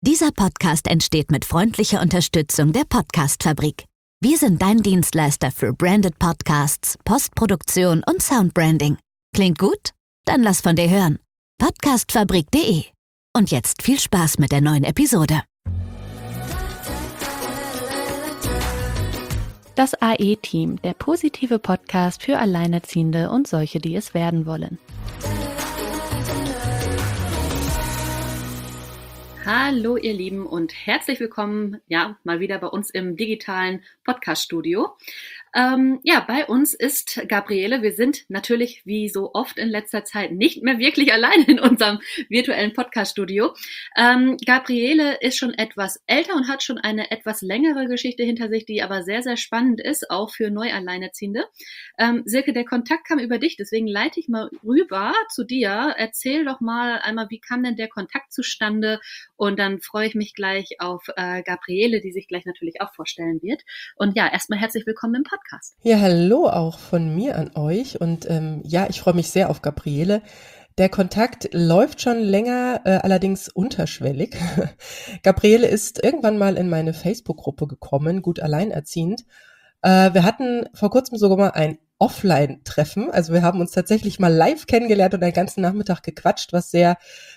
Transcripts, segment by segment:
Dieser Podcast entsteht mit freundlicher Unterstützung der Podcast-Fabrik. Wir sind dein Dienstleister für Branded Podcasts, Postproduktion und Soundbranding. Klingt gut? Dann lass von dir hören. Podcastfabrik.de. Und jetzt viel Spaß mit der neuen Episode. Das AE-Team, der positive Podcast für Alleinerziehende und solche, die es werden wollen. Hallo ihr Lieben und herzlich willkommen, mal wieder bei uns im digitalen Podcast-Studio. Bei uns ist Gabriele. Wir sind natürlich wie so oft in letzter Zeit nicht mehr wirklich allein in unserem virtuellen Podcast-Studio. Gabriele ist schon etwas älter und hat schon eine etwas längere Geschichte hinter sich, die aber sehr, sehr spannend ist, auch für Neualleinerziehende. Silke, der Kontakt kam über dich, deswegen leite ich mal rüber zu dir. Erzähl doch mal einmal, wie kam denn der Kontakt zustande? Und dann freue ich mich gleich auf Gabriele, die sich gleich natürlich auch vorstellen wird. Und ja, erstmal herzlich willkommen im Podcast. Ja, hallo auch von mir an euch und ich freue mich sehr auf Gabriele. Der Kontakt läuft schon länger, allerdings unterschwellig. Gabriele ist irgendwann mal in meine Facebook-Gruppe gekommen, gut alleinerziehend. Wir hatten vor kurzem sogar mal ein Offline-Treffen, also wir haben uns tatsächlich mal live kennengelernt und einen ganzen Nachmittag gequatscht, was sehr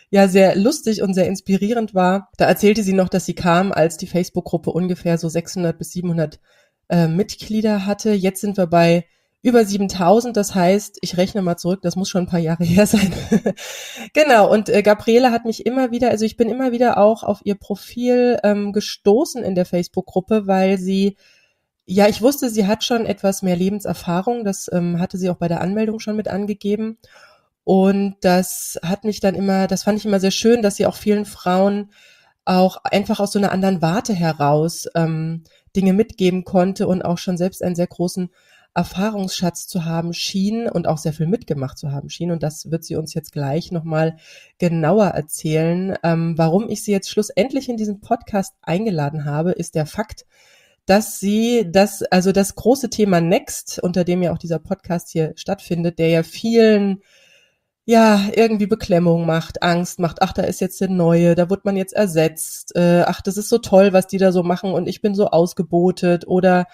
lustig und sehr inspirierend war. Da erzählte sie noch, dass sie kam, als die Facebook-Gruppe ungefähr so 600 bis 700 Mitglieder hatte. Jetzt sind wir bei über 7.000, das heißt, ich rechne mal zurück, das muss schon ein paar Jahre her sein. Genau, und Gabriele hat mich immer wieder, ich bin immer wieder auch auf ihr Profil gestoßen in der Facebook-Gruppe, weil sie, ich wusste, sie hat schon etwas mehr Lebenserfahrung, das hatte sie auch bei der Anmeldung schon mit angegeben. Und das fand ich immer sehr schön, dass sie auch vielen Frauen auch einfach aus so einer anderen Warte heraus Dinge mitgeben konnte und auch schon selbst einen sehr großen Erfahrungsschatz zu haben schien und auch sehr viel mitgemacht zu haben schien. Und das wird sie uns jetzt gleich nochmal genauer erzählen. Warum ich sie jetzt schlussendlich in diesen Podcast eingeladen habe, ist der Fakt, dass sie das große Thema Next, unter dem ja auch dieser Podcast hier stattfindet, der ja vielen irgendwie Beklemmung macht, Angst macht, ach, da ist jetzt der Neue, da wird man jetzt ersetzt, ach, das ist so toll, was die da so machen und ich bin so ausgebotet oder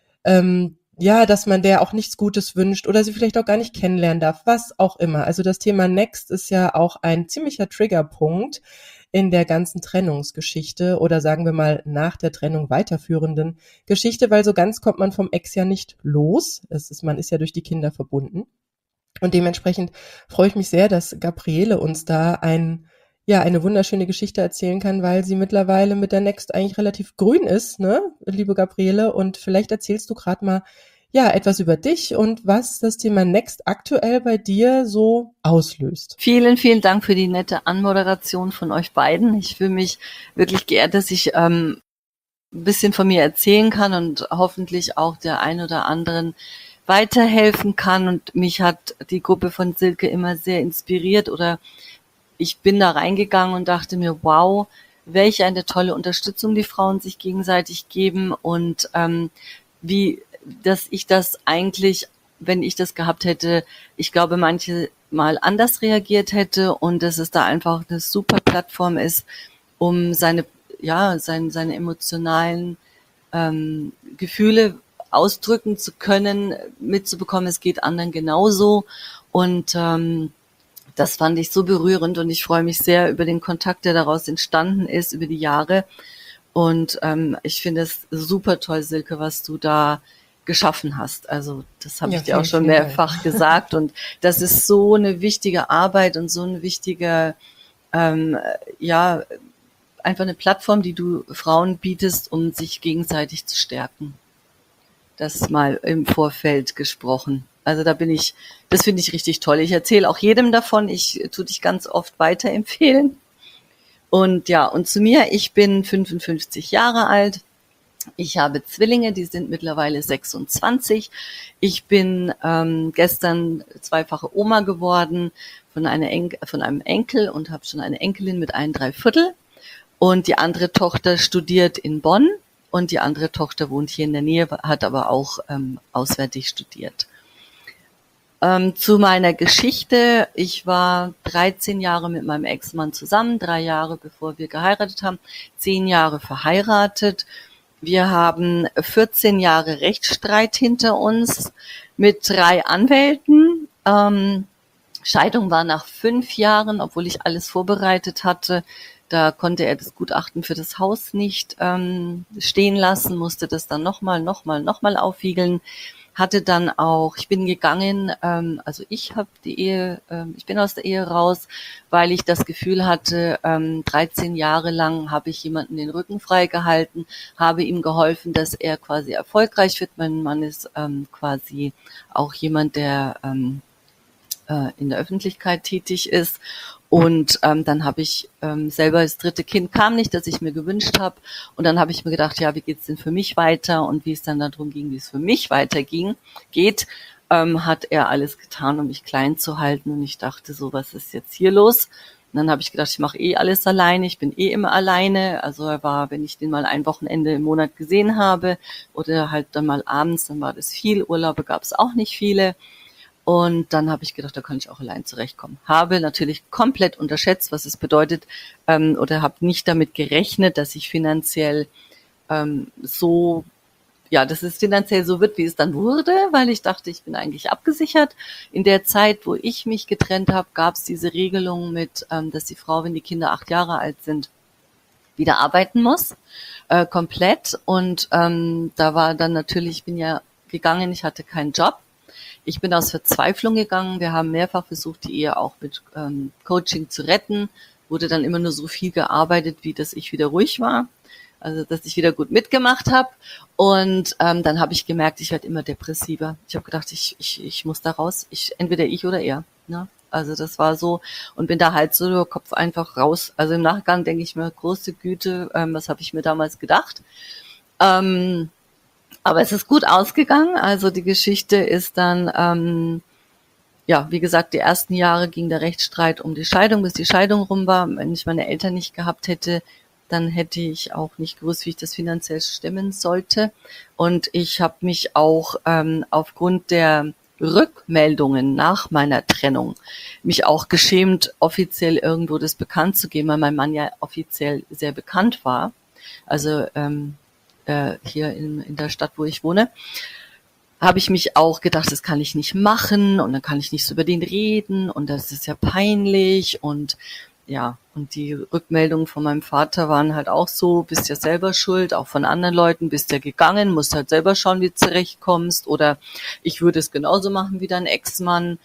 dass man der auch nichts Gutes wünscht oder sie vielleicht auch gar nicht kennenlernen darf, was auch immer. Also das Thema Next ist ja auch ein ziemlicher Triggerpunkt in der ganzen Trennungsgeschichte oder sagen wir mal nach der Trennung weiterführenden Geschichte, weil so ganz kommt man vom Ex ja nicht los. Man ist ja durch die Kinder verbunden. Und dementsprechend freue ich mich sehr, dass Gabriele uns da eine wunderschöne Geschichte erzählen kann, weil sie mittlerweile mit der Next eigentlich relativ grün ist, ne, liebe Gabriele. Und vielleicht erzählst du gerade mal, etwas über dich und was das Thema Next aktuell bei dir so auslöst. Vielen, vielen Dank für die nette Anmoderation von euch beiden. Ich fühle mich wirklich geehrt, dass ich ein bisschen von mir erzählen kann und hoffentlich auch der ein oder anderen weiterhelfen kann, und mich hat die Gruppe von Silke immer sehr inspiriert, oder ich bin da reingegangen und dachte mir, wow, welche eine tolle Unterstützung die Frauen sich gegenseitig geben und dass ich das eigentlich, wenn ich das gehabt hätte, ich glaube, manche mal anders reagiert hätte und dass es da einfach eine super Plattform ist, um seine emotionalen Gefühle ausdrücken zu können, mitzubekommen, es geht anderen genauso. Und das fand ich so berührend und ich freue mich sehr über den Kontakt, der daraus entstanden ist über die Jahre. Und ich finde es super toll, Silke, was du da geschaffen hast. Also das habe ich dir auch schon mehrfach gesagt. Und das ist so eine wichtige Arbeit und so eine wichtige, einfach eine Plattform, die du Frauen bietest, um sich gegenseitig zu stärken. Das mal im Vorfeld gesprochen. Also das finde ich richtig toll. Ich erzähle auch jedem davon. Ich tue dich ganz oft weiterempfehlen. Und zu mir, ich bin 55 Jahre alt. Ich habe Zwillinge, die sind mittlerweile 26. Ich bin gestern zweifache Oma geworden von einem Enkel und habe schon eine Enkelin mit 1,75. Und die andere Tochter studiert in Bonn. Und die andere Tochter wohnt hier in der Nähe, hat aber auch auswärtig studiert. Zu meiner Geschichte. Ich war 13 Jahre mit meinem Ex-Mann zusammen, 3 Jahre bevor wir geheiratet haben, 10 Jahre verheiratet. Wir haben 14 Jahre Rechtsstreit hinter uns mit 3 Anwälten. Scheidung war nach 5 Jahren, obwohl ich alles vorbereitet hatte. Da konnte er das Gutachten für das Haus nicht stehen lassen, musste das dann nochmal aufwiegeln. Hatte dann auch, ich bin gegangen, also ich habe die Ehe, ich bin aus der Ehe raus, weil ich das Gefühl hatte, 13 Jahre lang habe ich jemanden den Rücken frei gehalten, habe ihm geholfen, dass er quasi erfolgreich wird. Mein Mann ist quasi auch jemand, der in der Öffentlichkeit tätig ist. Und dann habe ich selber, das 3. Kind kam nicht, das ich mir gewünscht habe. Und dann habe ich mir gedacht, ja, wie geht's denn für mich weiter? Und wie es dann darum ging, wie es für mich geht, hat er alles getan, um mich klein zu halten. Und ich dachte so, was ist jetzt hier los? Und dann habe ich gedacht, ich mache alles alleine, ich bin immer alleine. Also er war, wenn ich den mal ein Wochenende im Monat gesehen habe oder halt dann mal abends, dann war das viel. Urlaube gab es auch nicht viele. Und dann habe ich gedacht, da kann ich auch allein zurechtkommen. Habe natürlich komplett unterschätzt, was es bedeutet, oder habe nicht damit gerechnet, dass ich finanziell dass es finanziell so wird, wie es dann wurde, weil ich dachte, ich bin eigentlich abgesichert. In der Zeit, wo ich mich getrennt habe, gab es diese Regelung mit, dass die Frau, wenn die Kinder 8 Jahre alt sind, wieder arbeiten muss, komplett. Und da war dann natürlich, ich bin ja gegangen, ich hatte keinen Job. Ich bin aus Verzweiflung gegangen. Wir haben mehrfach versucht, die Ehe auch mit Coaching zu retten. Wurde dann immer nur so viel gearbeitet, wie dass ich wieder ruhig war. Also dass ich wieder gut mitgemacht habe. Und dann habe ich gemerkt, ich werde immer depressiver. Ich habe gedacht, ich muss da raus. Entweder ich oder er. Ne? Also das war so. Und bin da halt so Kopf einfach raus. Also im Nachgang denke ich mir, große Güte, was habe ich mir damals gedacht? Aber es ist gut ausgegangen. Also die Geschichte ist dann, wie gesagt, die ersten Jahre ging der Rechtsstreit um die Scheidung, bis die Scheidung rum war. Wenn ich meine Eltern nicht gehabt hätte, dann hätte ich auch nicht gewusst, wie ich das finanziell stemmen sollte. Und ich habe mich auch aufgrund der Rückmeldungen nach meiner Trennung mich auch geschämt, offiziell irgendwo das bekannt zu geben, weil mein Mann ja offiziell sehr bekannt war. Also hier in der Stadt, wo ich wohne, habe ich mich auch gedacht, das kann ich nicht machen und dann kann ich nicht so über den reden und das ist ja peinlich und die Rückmeldungen von meinem Vater waren halt auch so, bist ja selber schuld, auch von anderen Leuten, bist ja gegangen, musst halt selber schauen, wie du zurechtkommst oder ich würde es genauso machen wie dein Ex-Mann.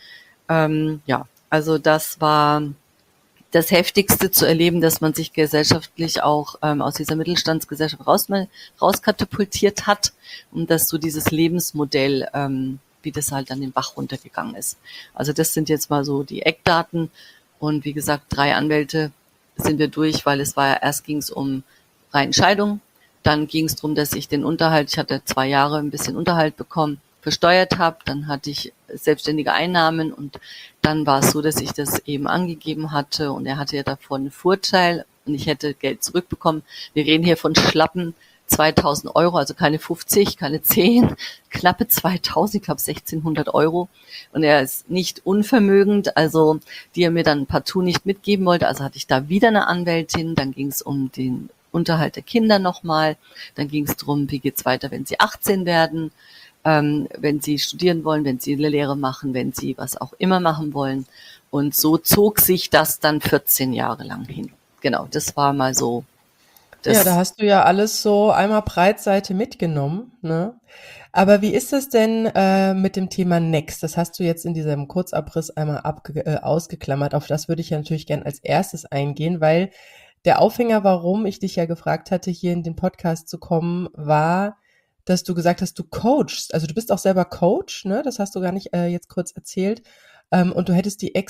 Also das war das Heftigste zu erleben, dass man sich gesellschaftlich auch aus dieser Mittelstandsgesellschaft rauskatapultiert hat und dass so dieses Lebensmodell, wie das halt an den Bach runtergegangen ist. Also das sind jetzt mal so die Eckdaten und wie gesagt, 3 Anwälte sind wir durch, weil erst ging es um reine Scheidung, dann ging es darum, dass ich den Unterhalt, ich hatte 2 Jahre ein bisschen Unterhalt bekommen, versteuert habe, dann hatte ich selbstständige Einnahmen und dann war es so, dass ich das eben angegeben hatte und er hatte ja davon einen Vorteil und ich hätte Geld zurückbekommen. Wir reden hier von schlappen 2.000 Euro, also keine 50, keine 10, knappe 2.000, ich glaube 1.600 Euro. Und er ist nicht unvermögend, also die er mir dann partout nicht mitgeben wollte. Also hatte ich da wieder eine Anwältin, dann ging es um den Unterhalt der Kinder nochmal, dann ging es darum, wie geht's weiter, wenn sie 18 werden, wenn sie studieren wollen, wenn sie eine Lehre machen, wenn sie was auch immer machen wollen. Und so zog sich das dann 14 Jahre lang hin. Genau, das war mal so. Ja, da hast du ja alles so einmal Breitseite mitgenommen, ne? Aber wie ist es denn mit dem Thema Next? Das hast du jetzt in diesem Kurzabriss einmal ausgeklammert. Auf das würde ich ja natürlich gern als erstes eingehen, weil der Aufhänger, warum ich dich ja gefragt hatte, hier in den Podcast zu kommen, war, dass du gesagt hast, du coachst. Also du bist auch selber Coach, ne? Das hast du gar nicht jetzt kurz erzählt. Und du hättest die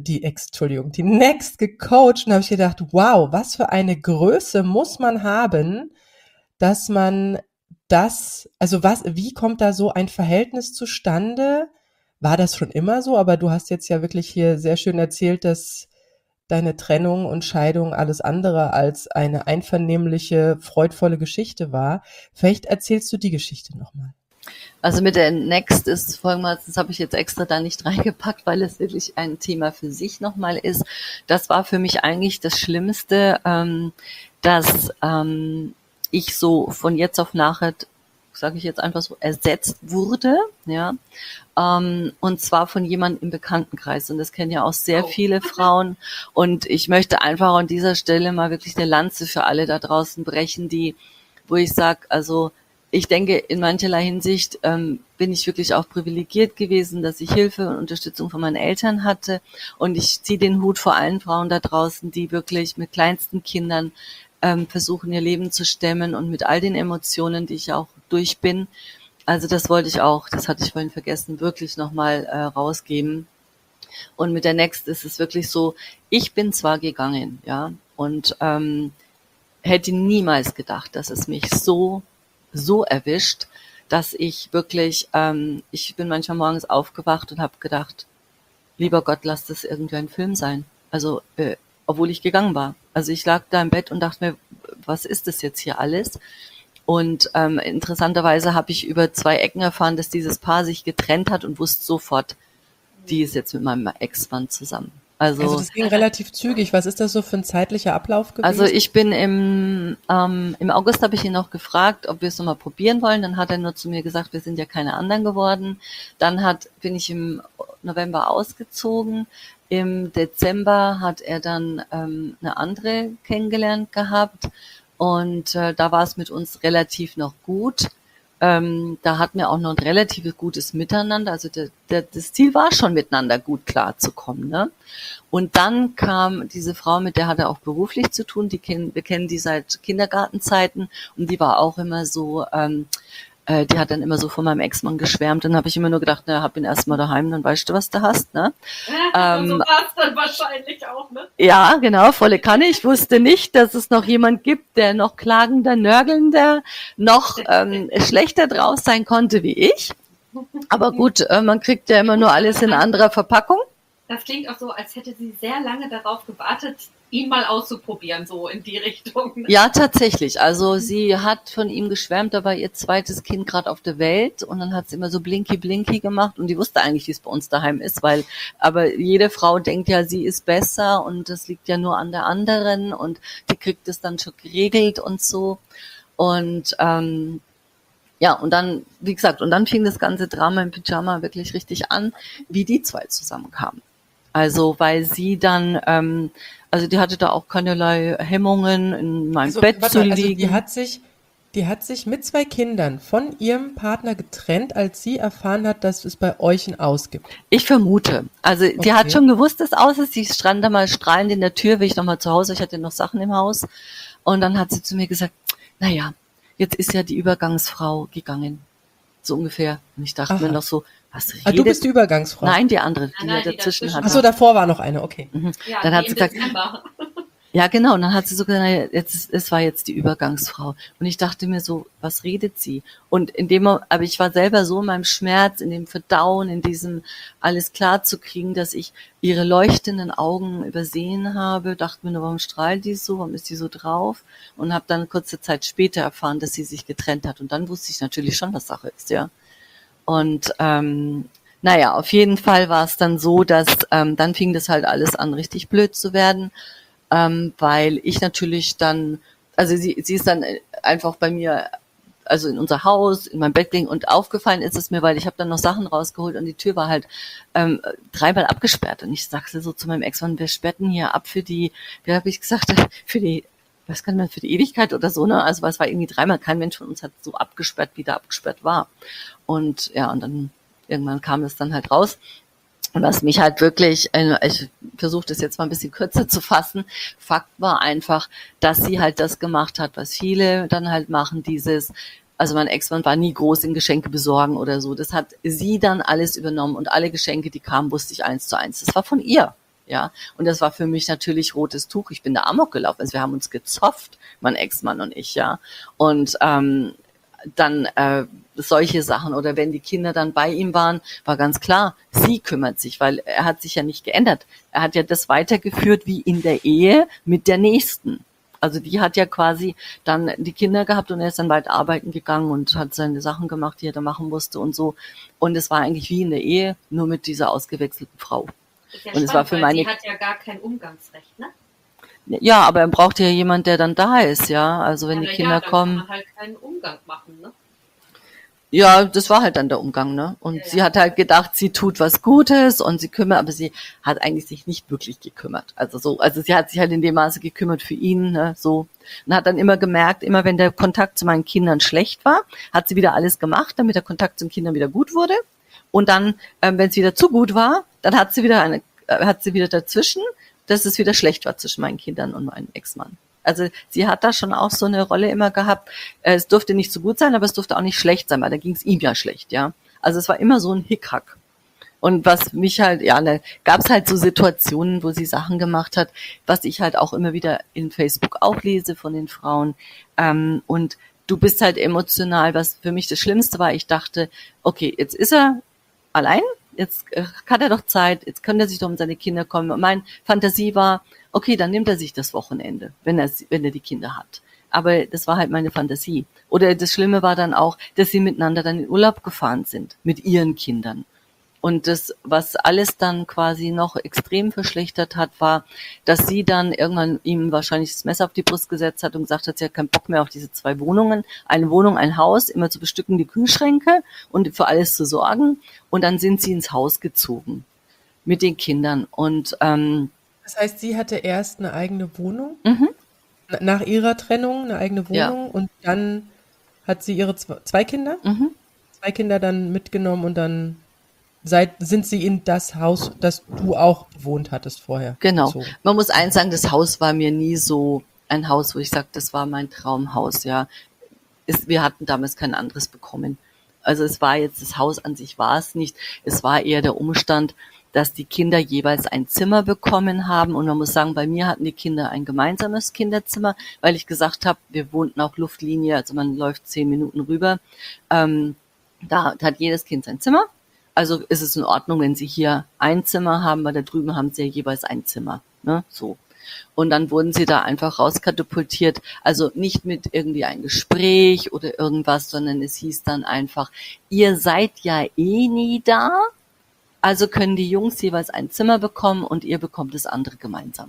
Next gecoacht. Und da habe ich gedacht, wow, was für eine Größe muss man haben, dass man wie kommt da so ein Verhältnis zustande? War das schon immer so? Aber du hast jetzt ja wirklich hier sehr schön erzählt, dass deine Trennung und Scheidung alles andere als eine einvernehmliche, freudvolle Geschichte war. Vielleicht erzählst du die Geschichte nochmal. Also mit der Next ist folgendermaßen, das habe ich jetzt extra da nicht reingepackt, weil es wirklich ein Thema für sich nochmal ist. Das war für mich eigentlich das Schlimmste, dass ich so von jetzt auf nachher, sage ich jetzt einfach so, ersetzt wurde, ja, und zwar von jemandem im Bekanntenkreis. Und das kennen ja auch sehr viele Frauen. Und ich möchte einfach an dieser Stelle mal wirklich eine Lanze für alle da draußen brechen, wo ich sage, also ich denke, in mancherlei Hinsicht bin ich wirklich auch privilegiert gewesen, dass ich Hilfe und Unterstützung von meinen Eltern hatte. Und ich ziehe den Hut vor allen Frauen da draußen, die wirklich mit kleinsten Kindern versuchen, ihr Leben zu stemmen und mit all den Emotionen, die ich auch durch bin. Also das wollte ich auch, das hatte ich vorhin vergessen, wirklich nochmal rausgeben. Und mit der Next ist es wirklich so, ich bin zwar gegangen, ja, und hätte niemals gedacht, dass es mich so erwischt, dass ich wirklich, ich bin manchmal morgens aufgewacht und habe gedacht, lieber Gott, lass das irgendwie ein Film sein. Also, obwohl ich gegangen war. Also ich lag da im Bett und dachte mir, was ist das jetzt hier alles? Und interessanterweise habe ich über 2 Ecken erfahren, dass dieses Paar sich getrennt hat und wusste sofort, die ist jetzt mit meinem Ex-Mann zusammen. Also das ging relativ zügig. Was ist das so für ein zeitlicher Ablauf gewesen? Also ich bin im August habe ich ihn noch gefragt, ob wir es nochmal probieren wollen. Dann hat er nur zu mir gesagt, wir sind ja keine anderen geworden. Dann bin ich im November ausgezogen. Im Dezember hat er dann eine andere kennengelernt gehabt. Und da war es mit uns relativ noch gut. Da hatten wir auch noch ein relativ gutes Miteinander. Also das Ziel war schon, miteinander gut klarzukommen. Ne? Und dann kam diese Frau, mit der hat er auch beruflich zu tun. Wir kennen die seit Kindergartenzeiten. Und die war auch immer so, die hat dann immer so von meinem Ex-Mann geschwärmt. Dann habe ich immer nur gedacht, na, hab ihn erstmal daheim, dann weißt du, was du hast. Ne? So war es dann wahrscheinlich auch, ne? Ja, genau, volle Kanne. Ich wusste nicht, dass es noch jemand gibt, der noch klagender, nörgelnder, noch schlechter draus sein konnte wie ich. Aber gut, man kriegt ja immer nur alles in anderer Verpackung. Das klingt auch so, als hätte sie sehr lange darauf gewartet, ihn mal auszuprobieren, so in die Richtung. Ja, tatsächlich. Also sie hat von ihm geschwärmt, da war ihr zweites Kind gerade auf der Welt und dann hat sie immer so blinky gemacht und die wusste eigentlich, wie es bei uns daheim ist, aber jede Frau denkt ja, sie ist besser und das liegt ja nur an der anderen und die kriegt es dann schon geregelt und so. Und ja, und dann, wie gesagt, und dann fing das ganze Drama im Pyjama wirklich richtig an, wie die 2 zusammenkamen. Also, weil sie dann, also die hatte da auch keinerlei Hemmungen, in meinem Bett zu liegen. Also die hat sich mit 2 Kindern von ihrem Partner getrennt, als sie erfahren hat, dass es bei euch ein Aus gibt. Ich vermute. Also die hat schon gewusst, dass es aus ist. Sie stand da mal strahlend in der Tür, wie ich nochmal zu Hause, ich hatte noch Sachen im Haus. Und dann hat sie zu mir gesagt, naja, jetzt ist ja die Übergangsfrau gegangen. So ungefähr. Und ich dachte mir noch so, was redet? Ah, du bist die Übergangsfrau? Nein, die andere, die Nein, dazwischen dazwischen hatte. Ach so, davor war noch eine, okay. Ja, dann hat sie gesagt, Dezember. ja genau, und dann hat sie so gesagt, es war jetzt die Übergangsfrau. Und ich dachte mir so, was redet sie? Und aber ich war selber so in meinem Schmerz, in dem Verdauen, in diesem alles klar zu kriegen, dass ich ihre leuchtenden Augen übersehen habe, dachte mir nur, warum strahlt die so, warum ist die so drauf? Und habe dann kurze Zeit später erfahren, dass sie sich getrennt hat. Und dann wusste ich natürlich schon, was Sache ist, ja. Und naja, auf jeden Fall war es dann so, dass dann fing das halt alles an, richtig blöd zu werden, weil ich natürlich dann, also sie ist dann einfach bei mir, also in unser Haus, in mein Bett ging und aufgefallen ist es mir, weil ich habe dann noch Sachen rausgeholt und die Tür war halt 3-mal abgesperrt und ich sagte so zu meinem Ex-Mann, wir sperrten hier ab wie habe ich gesagt, für die Ewigkeit oder so, ne? Also es war irgendwie 3-mal, kein Mensch von uns hat so abgesperrt, wie da abgesperrt war. Und ja, und dann irgendwann kam das dann halt raus. Und was mich halt wirklich, ich versuche das jetzt mal ein bisschen kürzer zu fassen, Fakt war einfach, dass sie halt das gemacht hat, was viele dann halt machen, also mein Ex-Mann war nie groß in Geschenke besorgen oder so. Das hat sie dann alles übernommen und alle Geschenke, die kamen, wusste ich 1:1. Das war von ihr. Ja, und das war für mich natürlich rotes Tuch. Ich bin da Amok gelaufen. Also wir haben uns gezofft, mein Ex-Mann und ich, ja. Und dann solche Sachen oder wenn die Kinder dann bei ihm waren, war ganz klar, sie kümmert sich, weil er hat sich ja nicht geändert. Er hat ja das weitergeführt wie in der Ehe mit der Nächsten. Also die hat ja quasi dann die Kinder gehabt und er ist dann bald arbeiten gegangen und hat seine Sachen gemacht, die er da machen musste und so. Und es war eigentlich wie in der Ehe, nur mit dieser ausgewechselten Frau. Das ist ja Und es spannend, war für weil meine, sie hat ja gar kein Umgangsrecht, ne? ja, aber er braucht ja jemand, der dann da ist, ja. Also wenn Ja, die na Kinder ja, dann kann kommen, man halt keinen Umgang machen, ne? ja, das war halt dann der Umgang, ne? Und Ja, sie ja. hat halt gedacht, sie tut was Gutes und sie kümmert, aber sie hat eigentlich sich nicht wirklich gekümmert. Also sie hat sich halt in dem Maße gekümmert für ihn, ne, so. Und hat dann immer gemerkt, immer wenn der Kontakt zu meinen Kindern schlecht war, hat sie wieder alles gemacht, damit der Kontakt zu den Kindern wieder gut wurde. Und dann, wenn es wieder zu gut war, dann hat sie wieder dazwischen, dass es wieder schlecht war zwischen meinen Kindern und meinem Ex-Mann. Also sie hat da schon auch so eine Rolle immer gehabt. Es durfte nicht so gut sein, aber es durfte auch nicht schlecht sein, weil da ging es ihm ja schlecht, ja. Also es war immer so ein Hickhack. Und was mich halt, ja, da gab es halt so Situationen, wo sie Sachen gemacht hat, was ich halt auch immer wieder in Facebook auch lese von den Frauen. Und du bist halt emotional, was für mich das Schlimmste war. Ich dachte, okay, jetzt ist er allein, jetzt hat er doch Zeit, jetzt könnte er sich doch um seine Kinder kümmern. Und meine Fantasie war, okay, dann nimmt er sich das Wochenende, wenn er die Kinder hat. Aber das war halt meine Fantasie. Oder das Schlimme war dann auch, dass sie miteinander dann in Urlaub gefahren sind, mit ihren Kindern. Und das, was alles dann quasi noch extrem verschlechtert hat, war, dass sie dann irgendwann ihm wahrscheinlich das Messer auf die Brust gesetzt hat und gesagt hat, sie hat keinen Bock mehr auf diese 2 Wohnungen. Eine Wohnung, ein Haus, immer zu bestücken, die Kühlschränke und für alles zu sorgen. Und dann sind sie ins Haus gezogen mit den Kindern. Und Das heißt, sie hatte erst eine eigene Wohnung, nach ihrer Trennung eine eigene ja, Wohnung und dann hat sie ihre 2 Kinder, 2 Kinder dann mitgenommen und dann sind sie in das Haus, das du auch bewohnt hattest vorher, genau. gezogen. Man muss eins sagen, das Haus war mir nie so ein Haus, wo ich sage, das war mein Traumhaus, ja. Wir hatten damals kein anderes bekommen. Also es war jetzt, das Haus an sich war es nicht. Es war eher der Umstand, dass die Kinder jeweils ein Zimmer bekommen haben. Und man muss sagen, bei mir hatten die Kinder ein gemeinsames Kinderzimmer, weil ich gesagt habe, wir wohnten auch Luftlinie, also man läuft 10 Minuten rüber. Da hat jedes Kind sein Zimmer. Also ist es in Ordnung, wenn sie hier ein Zimmer haben, weil da drüben haben sie ja jeweils ein Zimmer. Ne? So. Und dann wurden sie da einfach rauskatapultiert. Also nicht mit irgendwie ein Gespräch oder irgendwas, sondern es hieß dann einfach, ihr seid ja eh nie da, also können die Jungs jeweils ein Zimmer bekommen und ihr bekommt das andere gemeinsam.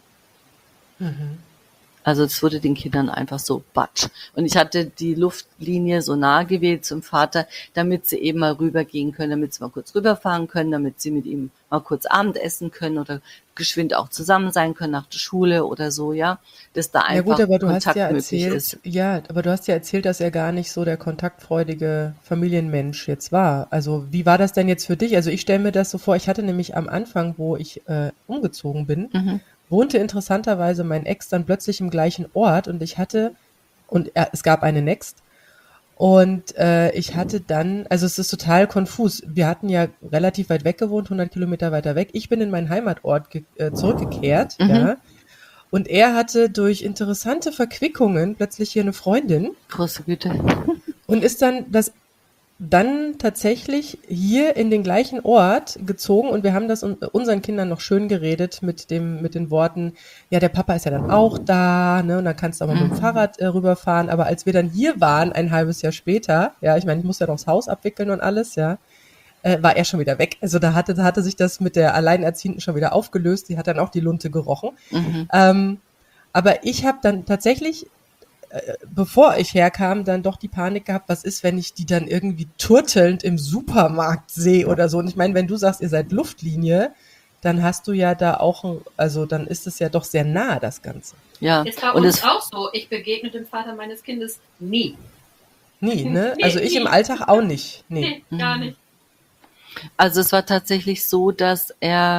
Also es wurde den Kindern einfach so batsch. Und ich hatte die Luftlinie so nahe gewählt zum Vater, damit sie eben mal rübergehen können, damit sie mal kurz rüberfahren können, damit sie mit ihm mal kurz Abendessen können oder geschwind auch zusammen sein können nach der Schule oder so, ja. Dass da Ja gut, einfach aber du hast Kontakt ja möglich erzählt, ist. aber du hast ja erzählt, dass er gar nicht so der kontaktfreudige Familienmensch jetzt war. Also wie war das denn jetzt für dich? Also ich stelle mir das so vor, ich hatte nämlich am Anfang, wo ich umgezogen bin, wohnte interessanterweise mein Ex dann plötzlich im gleichen Ort und es gab eine Next und ich hatte dann, also es ist total konfus. Wir hatten ja relativ weit weg gewohnt, 100 Kilometer weiter weg. Ich bin in meinen Heimatort zurückgekehrt, ja. Und er hatte durch interessante Verquickungen plötzlich hier eine Freundin Große Güte. und ist dann tatsächlich hier in den gleichen Ort gezogen und wir haben das unseren Kindern noch schön geredet mit den Worten, ja, der Papa ist ja dann auch da, ne, und dann kannst du auch mal mit dem Fahrrad rüberfahren, aber als wir dann hier waren, ein halbes Jahr später, ja, ich meine, ich muss ja noch das Haus abwickeln und alles, ja, war er schon wieder weg. Also da hatte sich das mit der Alleinerziehenden schon wieder aufgelöst, die hat dann auch die Lunte gerochen. Aber ich habe dann tatsächlich bevor ich herkam, dann doch die Panik gehabt, was ist, wenn ich die dann irgendwie turtelnd im Supermarkt sehe oder so. Und ich meine, wenn du sagst, ihr seid Luftlinie, dann hast du ja da auch, also dann ist es ja doch sehr nah, das Ganze. Ja. Ist bei Und uns es, auch so. Ich begegne dem Vater meines Kindes nie. Nie, ne? Nee, Also ich nie. im Alltag auch nicht. Nee. Nee, gar nicht. also es war tatsächlich so, dass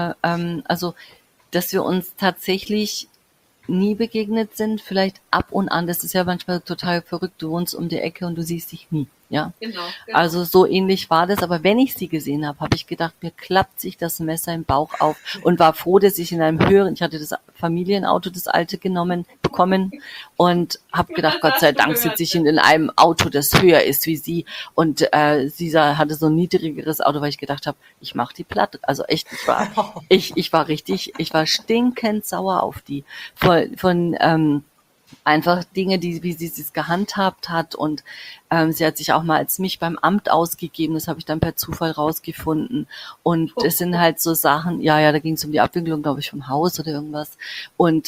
dass wir uns tatsächlich nie begegnet sind, vielleicht ab und an. Das ist ja manchmal total verrückt. Du wohnst um die Ecke und du siehst dich nie, ja. Genau. Also so ähnlich war das. Aber wenn ich sie gesehen habe, habe ich gedacht, mir klappt sich das Messer im Bauch auf und war froh, dass ich in einem höheren, ich hatte das Familienauto, das alte bekommen und habe gedacht, Gott sei Dank sitze ich in einem Auto, das höher ist wie sie. Und sie hatte so ein niedrigeres Auto, weil ich gedacht habe, ich mache die platt. Also echt, ich war stinkend sauer auf die. einfach Dinge, wie sie es gehandhabt hat, und sie hat sich auch mal als mich beim Amt ausgegeben, das habe ich dann per Zufall rausgefunden, und es sind halt so Sachen, da ging es um die Abwicklung, glaube ich, vom Haus oder irgendwas, und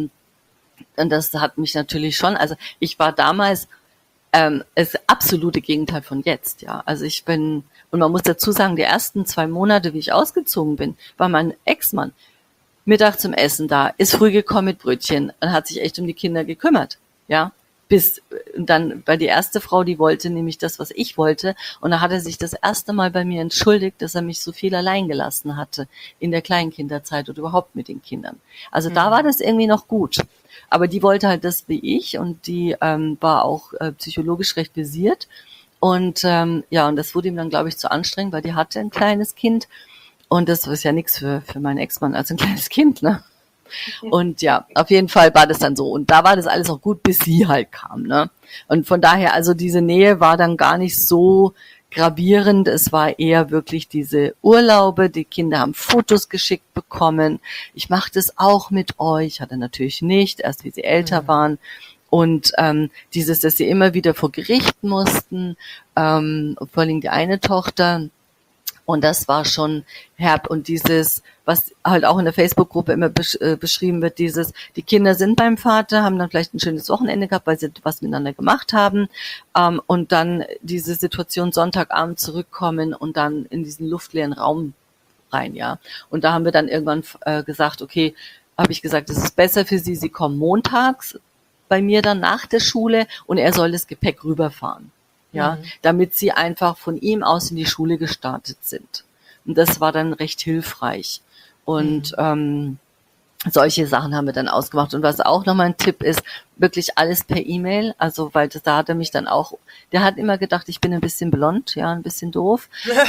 das hat mich natürlich schon, also ich war damals das absolute Gegenteil von jetzt, ja. Also und man muss dazu sagen, die ersten 2 Monate, wie ich ausgezogen bin, war mein Ex-Mann Mittag zum Essen da, ist früh gekommen mit Brötchen und hat sich echt um die Kinder gekümmert, ja. Bis dann, weil die erste Frau, die wollte nämlich das, was ich wollte, und da hat er sich das erste Mal bei mir entschuldigt, dass er mich so viel allein gelassen hatte in der Kleinkinderzeit oder überhaupt mit den Kindern. Also da war das irgendwie noch gut. Aber die wollte halt das wie ich, und die war auch psychologisch recht versiert. Und und das wurde ihm dann, glaube ich, zu anstrengend, weil die hatte ein kleines Kind. Und das ist ja nichts für meinen Ex-Mann als ein kleines Kind, ne? Und ja, auf jeden Fall war das dann so. Und da war das alles auch gut, bis sie halt kam, ne? Und von daher, also diese Nähe war dann gar nicht so gravierend. Es war eher wirklich diese Urlaube. Die Kinder haben Fotos geschickt bekommen. Ich mache das auch mit euch. Hatte natürlich nicht, erst wie sie älter waren. Und dass sie immer wieder vor Gericht mussten, vor allem die eine Tochter. Und das war schon herb. Und dieses, was halt auch in der Facebook-Gruppe immer beschrieben wird, die Kinder sind beim Vater, haben dann vielleicht ein schönes Wochenende gehabt, weil sie was miteinander gemacht haben. Und dann diese Situation Sonntagabend zurückkommen und dann in diesen luftleeren Raum rein, ja. Und da haben wir dann irgendwann gesagt, okay, habe ich gesagt, es ist besser für sie kommen montags bei mir dann nach der Schule, und er soll das Gepäck rüberfahren. Ja, damit sie einfach von ihm aus in die Schule gestartet sind. Und das war dann recht hilfreich. Und solche Sachen haben wir dann ausgemacht. Und was auch nochmal ein Tipp ist, wirklich alles per E-Mail. Also, weil da hat er mich dann auch, der hat immer gedacht, ich bin ein bisschen blond, ja, ein bisschen doof.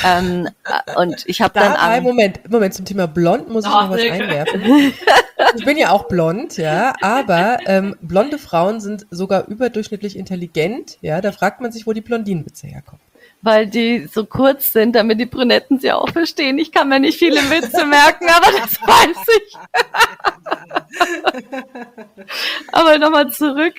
Und ich habe dann... Moment, zum Thema blond muss ich noch was einwerfen. Ich bin ja auch blond, ja, aber blonde Frauen sind sogar überdurchschnittlich intelligent, ja, da fragt man sich, wo die Blondinenwitze herkommen. Weil die so kurz sind, damit die Brunetten sie auch verstehen. Ich kann mir nicht viele Witze merken, aber das weiß ich. Aber nochmal zurück.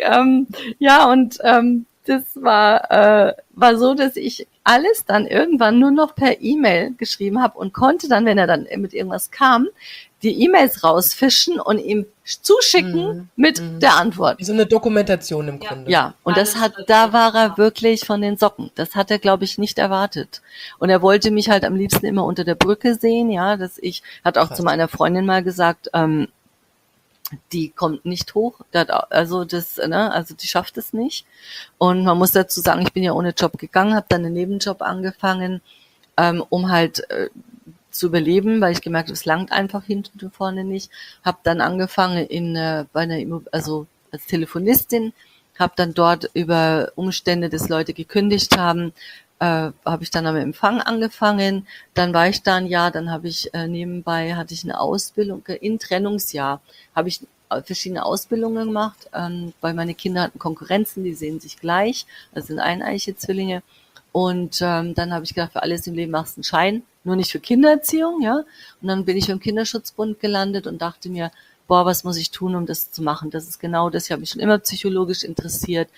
Das war so, dass ich alles dann irgendwann nur noch per E-Mail geschrieben habe und konnte dann, wenn er dann mit irgendwas kam, die E-Mails rausfischen und ihm zuschicken mit der Antwort. Wie so eine Dokumentation im Grunde. Ja, und da war er wirklich von den Socken. Das hat er, glaube ich, nicht erwartet. Und er wollte mich halt am liebsten immer unter der Brücke sehen, ja, hat auch zu meiner Freundin mal gesagt, die kommt nicht hoch, die schafft es nicht. Und man muss dazu sagen, ich bin ja ohne Job gegangen, habe dann einen Nebenjob angefangen, um halt zu überleben, weil ich gemerkt habe, es langt einfach hinten und vorne nicht. Habe dann angefangen als Telefonistin, habe dann dort über Umstände, dass Leute gekündigt haben, habe ich dann am Empfang angefangen. Dann war ich da ein Jahr, dann habe ich nebenbei hatte ich eine Ausbildung in Trennungsjahr, habe ich verschiedene Ausbildungen gemacht, weil meine Kinder hatten Konkurrenzen, die sehen sich gleich, das sind eineiige Zwillinge. Und dann habe ich gedacht, für alles im Leben machst du einen Schein, nur nicht für Kindererziehung, ja. Und dann bin ich beim Kinderschutzbund gelandet und dachte mir, was muss ich tun, um das zu machen? Das ist genau das. Ich habe mich schon immer psychologisch interessiert.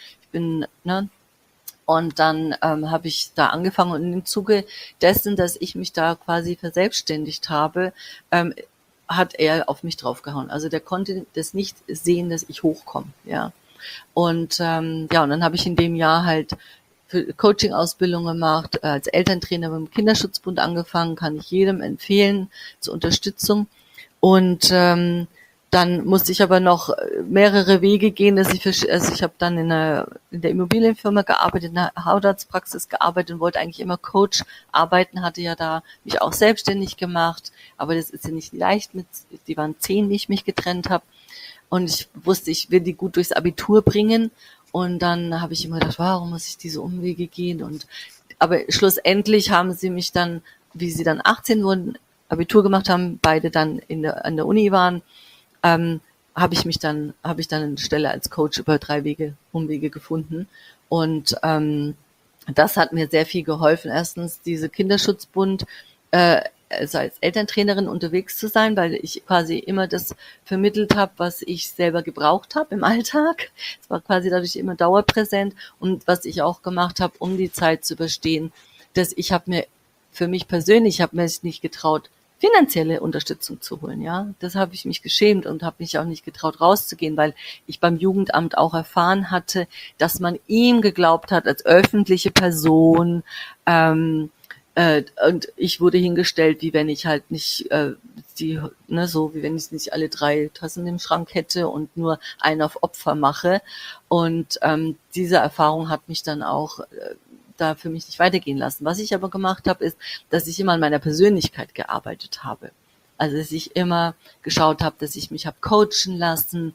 Und dann habe ich da angefangen, und im Zuge dessen, dass ich mich da quasi verselbstständigt habe, hat er auf mich draufgehauen. Also der konnte das nicht sehen, dass ich hochkomme, ja. Und und dann habe ich in dem Jahr halt für Coaching-Ausbildung gemacht, als Elterntrainer beim Kinderschutzbund angefangen, kann ich jedem empfehlen zur Unterstützung. Und dann musste ich aber noch mehrere Wege gehen, ich habe dann in der Immobilienfirma gearbeitet, in der Hautarztpraxis gearbeitet und wollte eigentlich immer Coach arbeiten, hatte ja da mich auch selbstständig gemacht, aber das ist ja nicht leicht, die waren 10, wie ich mich getrennt habe, und ich wusste, ich will die gut durchs Abitur bringen. Und dann habe ich immer gedacht, warum muss ich diese Umwege gehen? Aber schlussendlich haben sie mich dann, wie sie dann 18 wurden, Abitur gemacht haben, beide dann an der Uni waren, habe ich dann eine Stelle als Coach über 3 Umwege gefunden. Und das hat mir sehr viel geholfen. Erstens, diese Kinderschutzbund also als Elterntrainerin unterwegs zu sein, weil ich quasi immer das vermittelt habe, was ich selber gebraucht habe im Alltag. Es war quasi dadurch immer dauerpräsent und was ich auch gemacht habe, um die Zeit zu überstehen, dass ich habe mir für mich persönlich, habe mir es nicht getraut, finanzielle Unterstützung zu holen, ja. Das habe ich mich geschämt und habe mich auch nicht getraut rauszugehen, weil ich beim Jugendamt auch erfahren hatte, dass man ihm geglaubt hat als öffentliche Person, und ich wurde hingestellt, wie wenn ich halt nicht so wie wenn ich nicht alle 3 Tassen im Schrank hätte und nur einen auf Opfer mache. Und diese Erfahrung hat mich dann auch da für mich nicht weitergehen lassen. Was ich aber gemacht habe, ist, dass ich immer an meiner Persönlichkeit gearbeitet habe. Also dass ich immer geschaut habe, dass ich mich habe coachen lassen,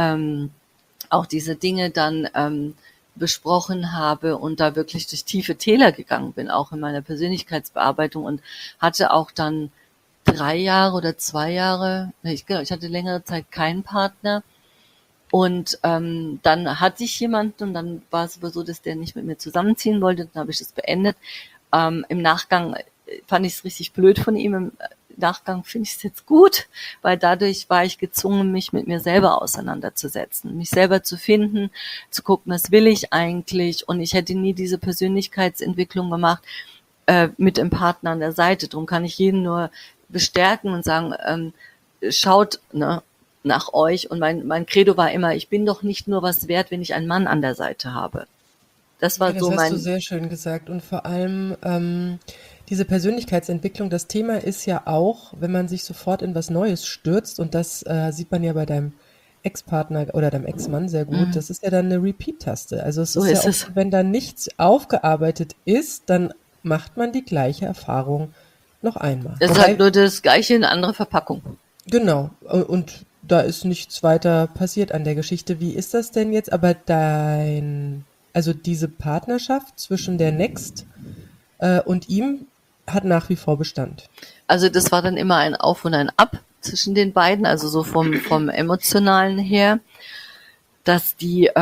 auch diese Dinge dann besprochen habe und da wirklich durch tiefe Täler gegangen bin, auch in meiner Persönlichkeitsbearbeitung und hatte auch dann 3 Jahre oder 2 Jahre, ich hatte längere Zeit keinen Partner und dann hatte ich jemanden und dann war es aber so, dass der nicht mit mir zusammenziehen wollte, dann habe ich das beendet. Im Nachgang fand ich es richtig blöd von ihm, im Nachgang finde ich es jetzt gut, weil dadurch war ich gezwungen, mich mit mir selber auseinanderzusetzen, mich selber zu finden, zu gucken, was will ich eigentlich und ich hätte nie diese Persönlichkeitsentwicklung gemacht mit dem Partner an der Seite. Darum kann ich jeden nur bestärken und sagen, schaut nach euch und mein Credo war immer, ich bin doch nicht nur was wert, wenn ich einen Mann an der Seite habe. Das war Ja, so das hast du mein... sehr schön gesagt und vor allem diese Persönlichkeitsentwicklung, das Thema ist ja auch, wenn man sich sofort in was Neues stürzt und das sieht man ja bei deinem Ex-Partner oder deinem Ex-Mann sehr gut, das ist ja dann eine Repeat-Taste. Also es So ist ja ist auch, es. so, wenn da nichts aufgearbeitet ist, dann macht man die gleiche Erfahrung noch einmal. Es ist Wobei, halt nur das Gleiche in anderer Verpackung. genau, und da ist nichts weiter passiert an der Geschichte. Wie ist das denn jetzt? Aber also diese Partnerschaft zwischen der Next und ihm hat nach wie vor Bestand. Also das war dann immer ein Auf und ein Ab zwischen den beiden, also so vom Emotionalen her, dass die,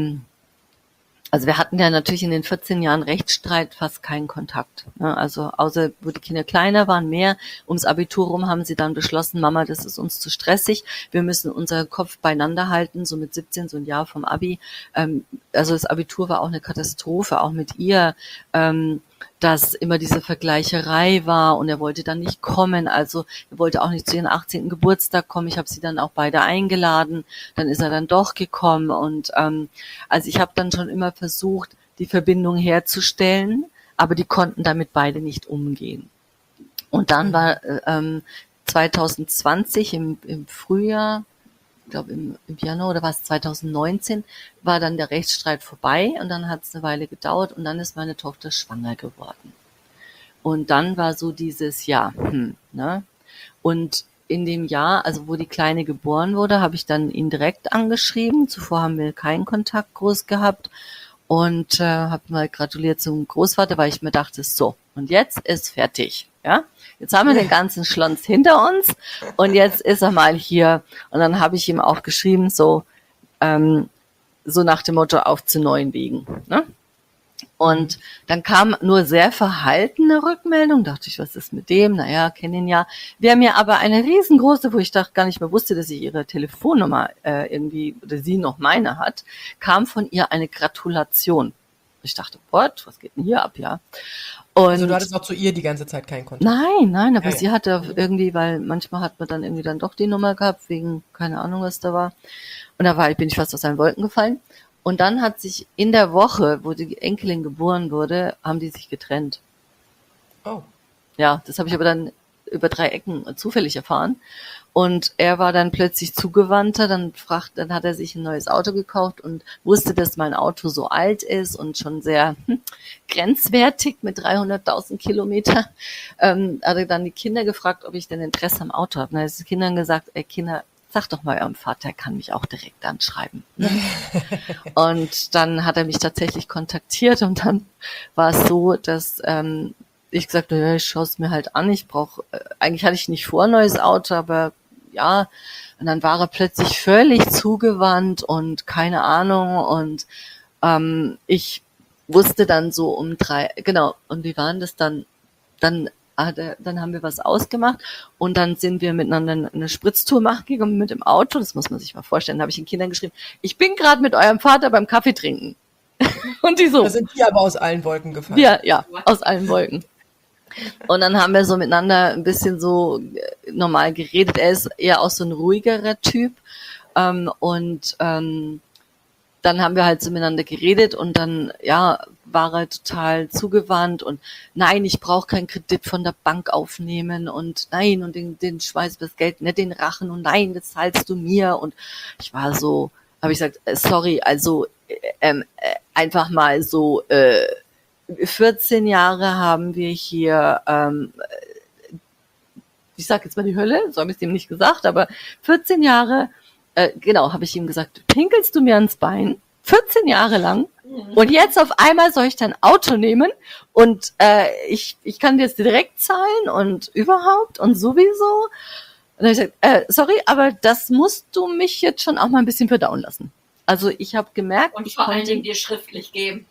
also wir hatten ja natürlich in den 14 Jahren Rechtsstreit fast keinen Kontakt. Ne? Also außer wo die Kinder kleiner waren, mehr. Ums Abitur rum haben sie dann beschlossen, Mama, das ist uns zu stressig. Wir müssen unseren Kopf beieinander halten, so mit 17, so ein Jahr vom Abi. Also das Abitur war auch eine Katastrophe, auch mit ihr. Dass immer diese Vergleicherei war und er wollte dann nicht kommen, also er wollte auch nicht zu ihrem 18. Geburtstag kommen. Ich habe sie dann auch beide eingeladen, dann ist er dann doch gekommen und also ich habe dann schon immer versucht, die Verbindung herzustellen, aber die konnten damit beide nicht umgehen. Und dann war 2020 im Frühjahr, ich glaube im Januar oder war es 2019, war dann der Rechtsstreit vorbei und dann hat es eine Weile gedauert und dann ist meine Tochter schwanger geworden. Und dann war so dieses Jahr, ne? Und in dem Jahr, also wo die Kleine geboren wurde, habe ich dann ihn direkt angeschrieben. Zuvor haben wir keinen Kontakt groß gehabt und habe mal gratuliert zum Großvater, weil ich mir dachte, so, und jetzt ist fertig. Ja, jetzt haben wir den ganzen Schlons hinter uns und jetzt ist er mal hier. Und dann habe ich ihm auch geschrieben, so nach dem Motto, auf zu neuen Wegen. Ne? Und dann kam nur sehr verhaltene Rückmeldung, dachte ich, was ist mit dem? Naja, kenne ihn ja. Wer mir aber eine riesengroße, wo ich gar nicht mehr wusste, dass ich ihre Telefonnummer irgendwie, oder sie noch meine hat, kam von ihr eine Gratulation. Ich dachte, what? Was geht denn hier ab, ja? Und also du hattest auch zu ihr die ganze Zeit keinen Kontakt? Nein, aber Ja, sie hatte irgendwie, weil manchmal hat man dann irgendwie dann doch die Nummer gehabt, wegen keine Ahnung, was da war. Und bin ich fast aus seinen Wolken gefallen. Und dann hat sich in der Woche, wo die Enkelin geboren wurde, haben die sich getrennt. Oh. Ja, das habe ich aber dann über 3 Ecken zufällig erfahren. Und er war dann plötzlich zugewandter, dann hat er sich ein neues Auto gekauft und wusste, dass mein Auto so alt ist und schon sehr grenzwertig mit 300.000 Kilometer. Hat er dann die Kinder gefragt, ob ich denn Interesse am Auto habe. Dann hat die Kindern gesagt, Kinder, sag doch mal eurem Vater, er kann mich auch direkt anschreiben. Ne? Und dann hat er mich tatsächlich kontaktiert und dann war es so, dass ich gesagt habe, ja, ich schaue es mir halt an. Eigentlich hatte ich nicht vor, ein neues Auto, aber ja. Und dann war er plötzlich völlig zugewandt und keine Ahnung. Und ich wusste dann so um 3, genau. Und wie waren das dann? Dann dann haben wir was ausgemacht und dann sind wir miteinander eine Spritztour machen gegangen mit dem Auto. Das muss man sich mal vorstellen. Da habe ich den Kindern geschrieben, ich bin gerade mit eurem Vater beim Kaffee trinken. Und die so. Da sind die aber aus allen Wolken gefallen. Ja, aus allen Wolken. Und dann haben wir so miteinander ein bisschen so normal geredet. Er ist eher auch so ein ruhigerer Typ. Dann haben wir halt so miteinander geredet und dann, ja, war er total zugewandt und nein, ich brauche keinen Kredit von der Bank aufnehmen und nein, und den Schweiß das Geld, nicht den Rachen und nein, das zahlst du mir. Und ich war so, habe ich gesagt, sorry, also einfach mal so, 14 Jahre haben wir hier, ich sag jetzt mal die Hölle, so habe ich es ihm nicht gesagt, aber 14 Jahre, genau, habe ich ihm gesagt, pinkelst du mir ans Bein, 14 Jahre lang, und jetzt auf einmal soll ich dein Auto nehmen und ich kann dir jetzt direkt zahlen und überhaupt und sowieso. Und dann habe ich gesagt, sorry, aber das musst du mich jetzt schon auch mal ein bisschen verdauen lassen. Also ich habe gemerkt, und vor allen Dingen dir schriftlich geben.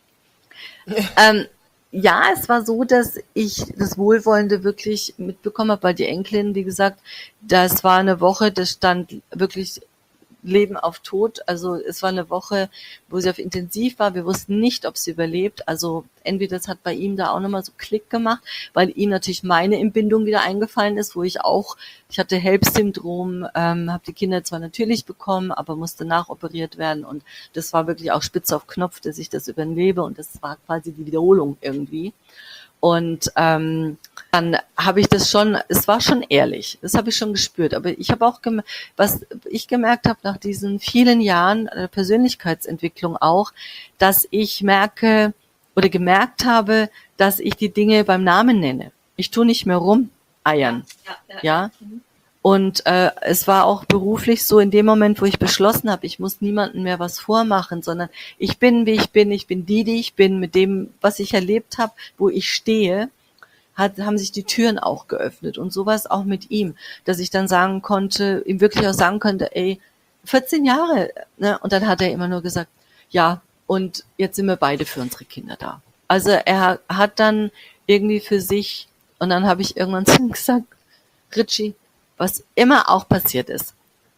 Ja, es war so, dass ich das Wohlwollende wirklich mitbekommen habe, weil die Enkelin, wie gesagt, das war eine Woche, das stand wirklich Leben auf Tod. Also es war eine Woche, wo sie auf Intensiv war. Wir wussten nicht, ob sie überlebt. Also entweder das hat bei ihm da auch nochmal so Klick gemacht, weil ihm natürlich meine Entbindung wieder eingefallen ist, wo ich hatte HELLP-Syndrom, habe die Kinder zwar natürlich bekommen, aber musste nachoperiert werden und das war wirklich auch spitz auf Knopf, dass ich das überlebe und das war quasi die Wiederholung irgendwie. Und dann habe ich das schon, es war schon ehrlich, das habe ich schon gespürt, aber ich habe auch, was ich gemerkt habe nach diesen vielen Jahren Persönlichkeitsentwicklung auch, dass ich gemerkt habe, dass ich die Dinge beim Namen nenne. Ich tue nicht mehr rumeiern. Ja. Und es war auch beruflich so in dem Moment, wo ich beschlossen habe, ich muss niemandem mehr was vormachen, sondern ich bin, wie ich bin die ich bin, mit dem, was ich erlebt habe, wo ich stehe, haben sich die Türen auch geöffnet. Und sowas auch mit ihm, dass ich dann sagen konnte, ihm wirklich auch sagen konnte, ey, 14 Jahre. Ne? Und dann hat er immer nur gesagt, ja, und jetzt sind wir beide für unsere Kinder da. Also er hat dann irgendwie für sich, und dann habe ich irgendwann zu ihm gesagt, Richie, was immer auch passiert ist,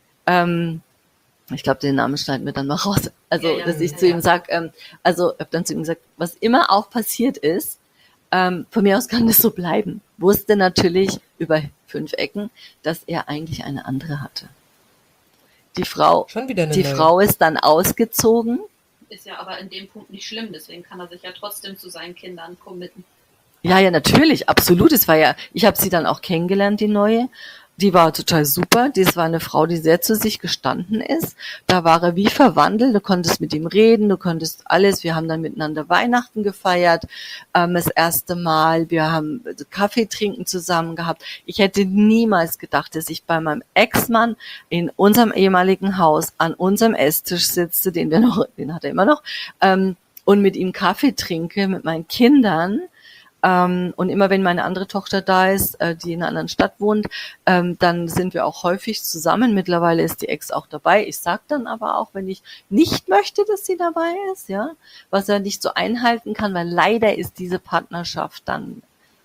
ich glaube, den Namen schneiden wir dann mal raus, also dass ich zu ihm sage, also habe dann zu ihm gesagt, was immer auch passiert ist, von mir aus kann das so bleiben. Wusste natürlich über 5 Ecken, dass er eigentlich eine andere hatte. Die Frau ist dann ausgezogen. Ist ja aber in dem Punkt nicht schlimm, deswegen kann er sich ja trotzdem zu seinen Kindern committen. Ja, natürlich, absolut. Ich habe sie dann auch kennengelernt, die neue. Die war total super. Das war eine Frau, die sehr zu sich gestanden ist. Da war er wie verwandelt. Du konntest mit ihm reden, du konntest alles. Wir haben dann miteinander Weihnachten gefeiert. Das erste Mal. Wir haben Kaffee trinken zusammen gehabt. Ich hätte niemals gedacht, dass ich bei meinem Ex-Mann in unserem ehemaligen Haus an unserem Esstisch sitze, den hat er immer noch, und mit ihm Kaffee trinke, mit meinen Kindern. Und immer wenn meine andere Tochter da ist, die in einer anderen Stadt wohnt, dann sind wir auch häufig zusammen. Mittlerweile ist die Ex auch dabei. Ich sage dann aber auch, wenn ich nicht möchte, dass sie dabei ist, ja, was er nicht so einhalten kann, weil leider ist diese Partnerschaft dann,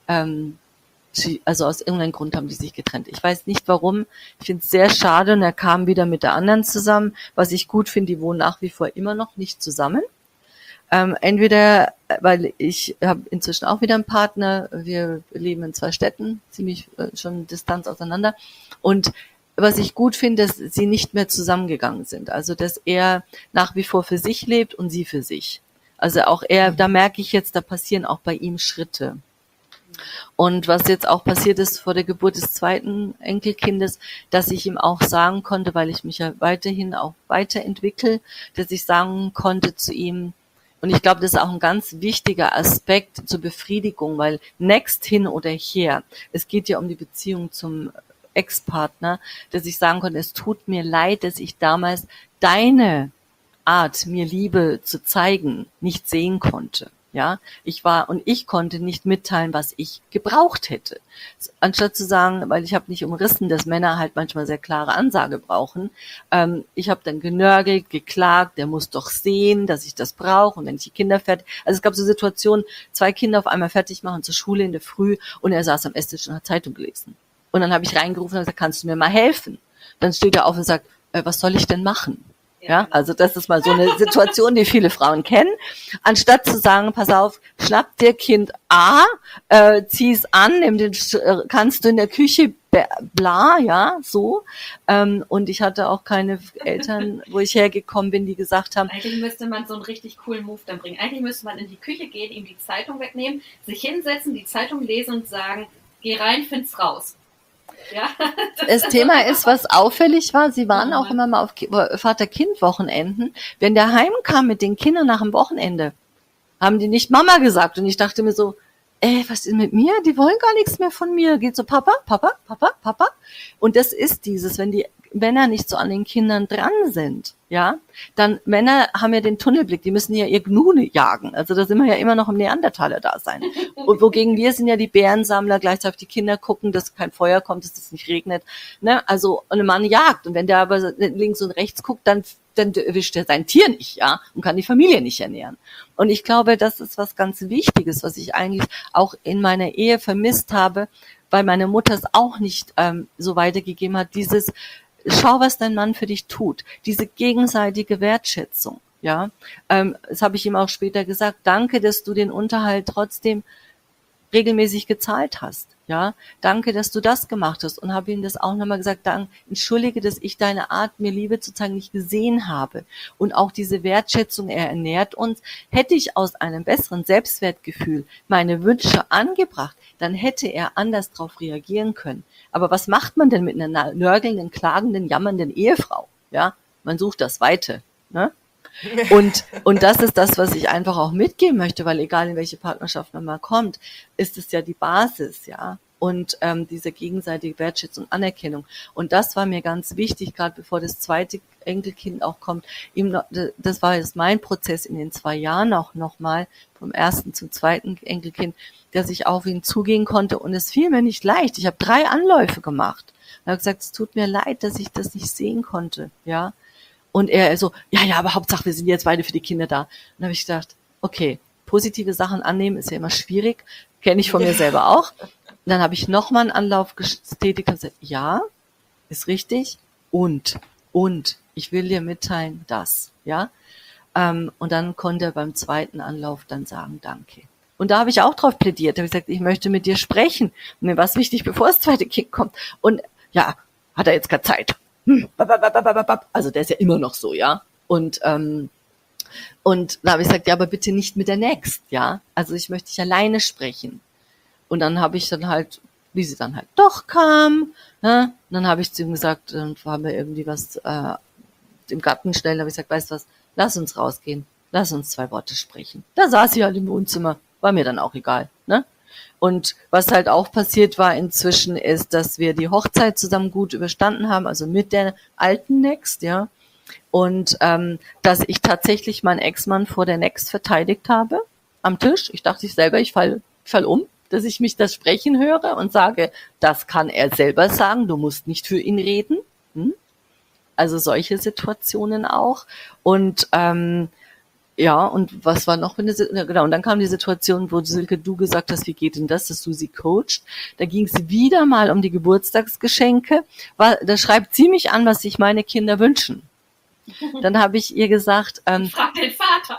also aus irgendeinem Grund haben die sich getrennt. Ich weiß nicht warum. Ich finde es sehr schade und er kam wieder mit der anderen zusammen. Was ich gut finde, die wohnen nach wie vor immer noch nicht zusammen. Entweder, weil ich habe inzwischen auch wieder einen Partner, wir leben in 2 Städten, ziemlich schon Distanz auseinander. Und was ich gut finde, dass sie nicht mehr zusammengegangen sind. Also dass er nach wie vor für sich lebt und sie für sich. Also auch da merke ich jetzt, da passieren auch bei ihm Schritte. Und was jetzt auch passiert ist vor der Geburt des 2. Enkelkindes, dass ich ihm auch sagen konnte, weil ich mich ja weiterhin auch weiterentwickle, dass ich sagen konnte zu ihm, und ich glaube, das ist auch ein ganz wichtiger Aspekt zur Befriedigung, weil next hin oder her, es geht ja um die Beziehung zum Ex-Partner, dass ich sagen konnte, es tut mir leid, dass ich damals deine Art, mir Liebe zu zeigen, nicht sehen konnte. Ja, ich konnte nicht mitteilen, was ich gebraucht hätte. Anstatt zu sagen, weil ich habe nicht umrissen, dass Männer halt manchmal sehr klare Ansage brauchen. Ich habe dann genörgelt, geklagt, der muss doch sehen, dass ich das brauche. Und wenn ich die Kinder fertig, also es gab so Situationen, 2 Kinder auf einmal fertig machen zur Schule in der Früh und er saß am Esstisch und hat Zeitung gelesen. Und dann habe ich reingerufen und gesagt, kannst du mir mal helfen? Dann steht er auf und sagt, was soll ich denn machen? Ja, also das ist mal so eine Situation, die viele Frauen kennen. Anstatt zu sagen, pass auf, schnapp dir Kind A, zieh's an, kannst du in der Küche bla, ja, so. Und ich hatte auch keine Eltern, wo ich hergekommen bin, die gesagt haben, eigentlich müsste man so einen richtig coolen Move dann bringen. Eigentlich müsste man in die Küche gehen, ihm die Zeitung wegnehmen, sich hinsetzen, die Zeitung lesen und sagen, geh rein, find's raus. Ja. Das Thema ist, was auffällig war, sie waren auch immer mal auf Vater-Kind-Wochenenden. Wenn der heimkam mit den Kindern nach dem Wochenende, haben die nicht Mama gesagt. Und ich dachte mir so, was ist mit mir? Die wollen gar nichts mehr von mir. Geht so Papa, Papa, Papa, Papa. Und das ist dieses, wenn die Männer nicht so an den Kindern dran sind, ja, dann Männer haben ja den Tunnelblick, die müssen ja ihr Gnu jagen. Also da sind wir ja immer noch im Neandertaler-Dasein. Und wogegen wir sind ja die Bärensammler, gleichzeitig auf die Kinder gucken, dass kein Feuer kommt, dass es nicht regnet. Ne? Also ein Mann jagt. Und wenn der aber links und rechts guckt, dann erwischt er sein Tier nicht, ja, und kann die Familie nicht ernähren. Und ich glaube, das ist was ganz Wichtiges, was ich eigentlich auch in meiner Ehe vermisst habe, weil meine Mutter es auch nicht so weitergegeben hat, dieses schau, was dein Mann für dich tut. Diese gegenseitige Wertschätzung, ja. Das habe ich ihm auch später gesagt. Danke, dass du den Unterhalt trotzdem regelmäßig gezahlt hast, ja. Danke, dass du das gemacht hast. Und habe ihm das auch nochmal gesagt, entschuldige, dass ich deine Art, mir Liebe zu zeigen, nicht gesehen habe. Und auch diese Wertschätzung, er ernährt uns. Hätte ich aus einem besseren Selbstwertgefühl meine Wünsche angebracht, dann hätte er anders darauf reagieren können. Aber was macht man denn mit einer nörgelnden, klagenden, jammernden Ehefrau? Ja, man sucht das Weite, ne? Und das ist das, was ich einfach auch mitgeben möchte, weil egal in welche Partnerschaft man mal kommt, ist es ja die Basis, ja. Und diese gegenseitige Wertschätzung, Anerkennung. Und das war mir ganz wichtig, gerade bevor das zweite Enkelkind auch kommt. Das war jetzt mein Prozess in den 2 Jahren auch nochmal, vom ersten zum zweiten Enkelkind, dass ich auf ihn zugehen konnte. Und es fiel mir nicht leicht. Ich habe 3 Anläufe gemacht. Und habe gesagt, es tut mir leid, dass ich das nicht sehen konnte, ja. Und er so, ja, aber Hauptsache, wir sind jetzt beide für die Kinder da. Und dann habe ich gedacht, okay, positive Sachen annehmen ist ja immer schwierig. Kenne ich von mir selber auch. Und dann habe ich nochmal einen Anlauf getätigt und gesagt, ja, ist richtig. Und ich will dir mitteilen, das, ja. Und dann konnte er beim zweiten Anlauf dann sagen, danke. Und da habe ich auch drauf plädiert. Da habe ich gesagt, ich möchte mit dir sprechen. Und mir war es wichtig, bevor das zweite Kind kommt. Und ja, hat er jetzt keine Zeit. Also der ist ja immer noch so, ja. Und da habe ich gesagt, ja, aber bitte nicht mit der Next, ja. Also ich möchte dich alleine sprechen. Und dann habe ich dann halt, wie sie dann halt doch kam, ne? Und dann habe ich zu ihm gesagt, dann haben wir irgendwie was im Garten schnell, habe ich gesagt, weißt du was, lass uns rausgehen, lass uns 2 Worte sprechen. Da saß sie halt im Wohnzimmer, war mir dann auch egal, ne? Und was halt auch passiert war inzwischen ist, dass wir die Hochzeit zusammen gut überstanden haben, also mit der alten Next, ja. Und dass ich tatsächlich meinen Ex-Mann vor der Next verteidigt habe am Tisch. Ich dachte selber, ich fall um, dass ich mich das sprechen höre und sage, das kann er selber sagen, du musst nicht für ihn reden. Also solche Situationen auch. Und ja, und was war noch, genau, und dann kam die Situation, wo Silke, du gesagt hast, wie geht denn das, dass du sie coacht. Da ging es wieder mal um die Geburtstagsgeschenke. Da schreibt sie mich an, was sich meine Kinder wünschen. Dann habe ich ihr gesagt, frag den Vater.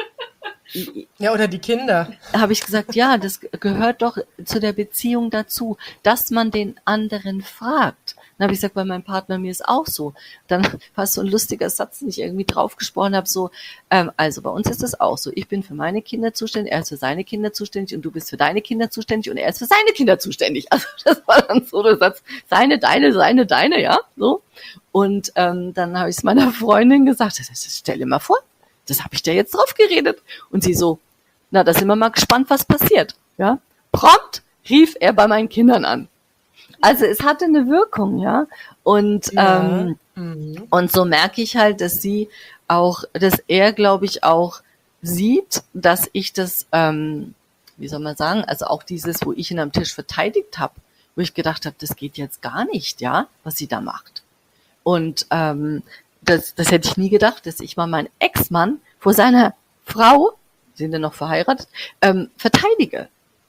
Ja, oder die Kinder. Habe ich gesagt, ja, das gehört doch zu der Beziehung dazu, dass man den anderen fragt. Dann habe ich gesagt, bei meinem Partner, mir ist auch so. Dann war es so ein lustiger Satz, den ich irgendwie draufgesprochen habe, so, also bei uns ist es auch so, ich bin für meine Kinder zuständig, er ist für seine Kinder zuständig und du bist für deine Kinder zuständig und er ist für seine Kinder zuständig. Also das war dann so der Satz, seine, deine, ja, so. Und dann habe ich es meiner Freundin gesagt, stell dir mal vor, das habe ich dir jetzt drauf geredet. Und sie so, na, da sind wir mal gespannt, was passiert. Ja, prompt rief er bei meinen Kindern an. Also es hatte eine Wirkung, ja. Und und so merke ich halt, dass er, glaube ich, auch sieht, dass ich das, wie soll man sagen, also auch dieses, wo ich ihn am Tisch verteidigt habe, wo ich gedacht habe, das geht jetzt gar nicht, ja, was sie da macht. Und das hätte ich nie gedacht, dass ich mal meinen Ex-Mann vor seiner Frau, sind ja noch verheiratet, verteidige.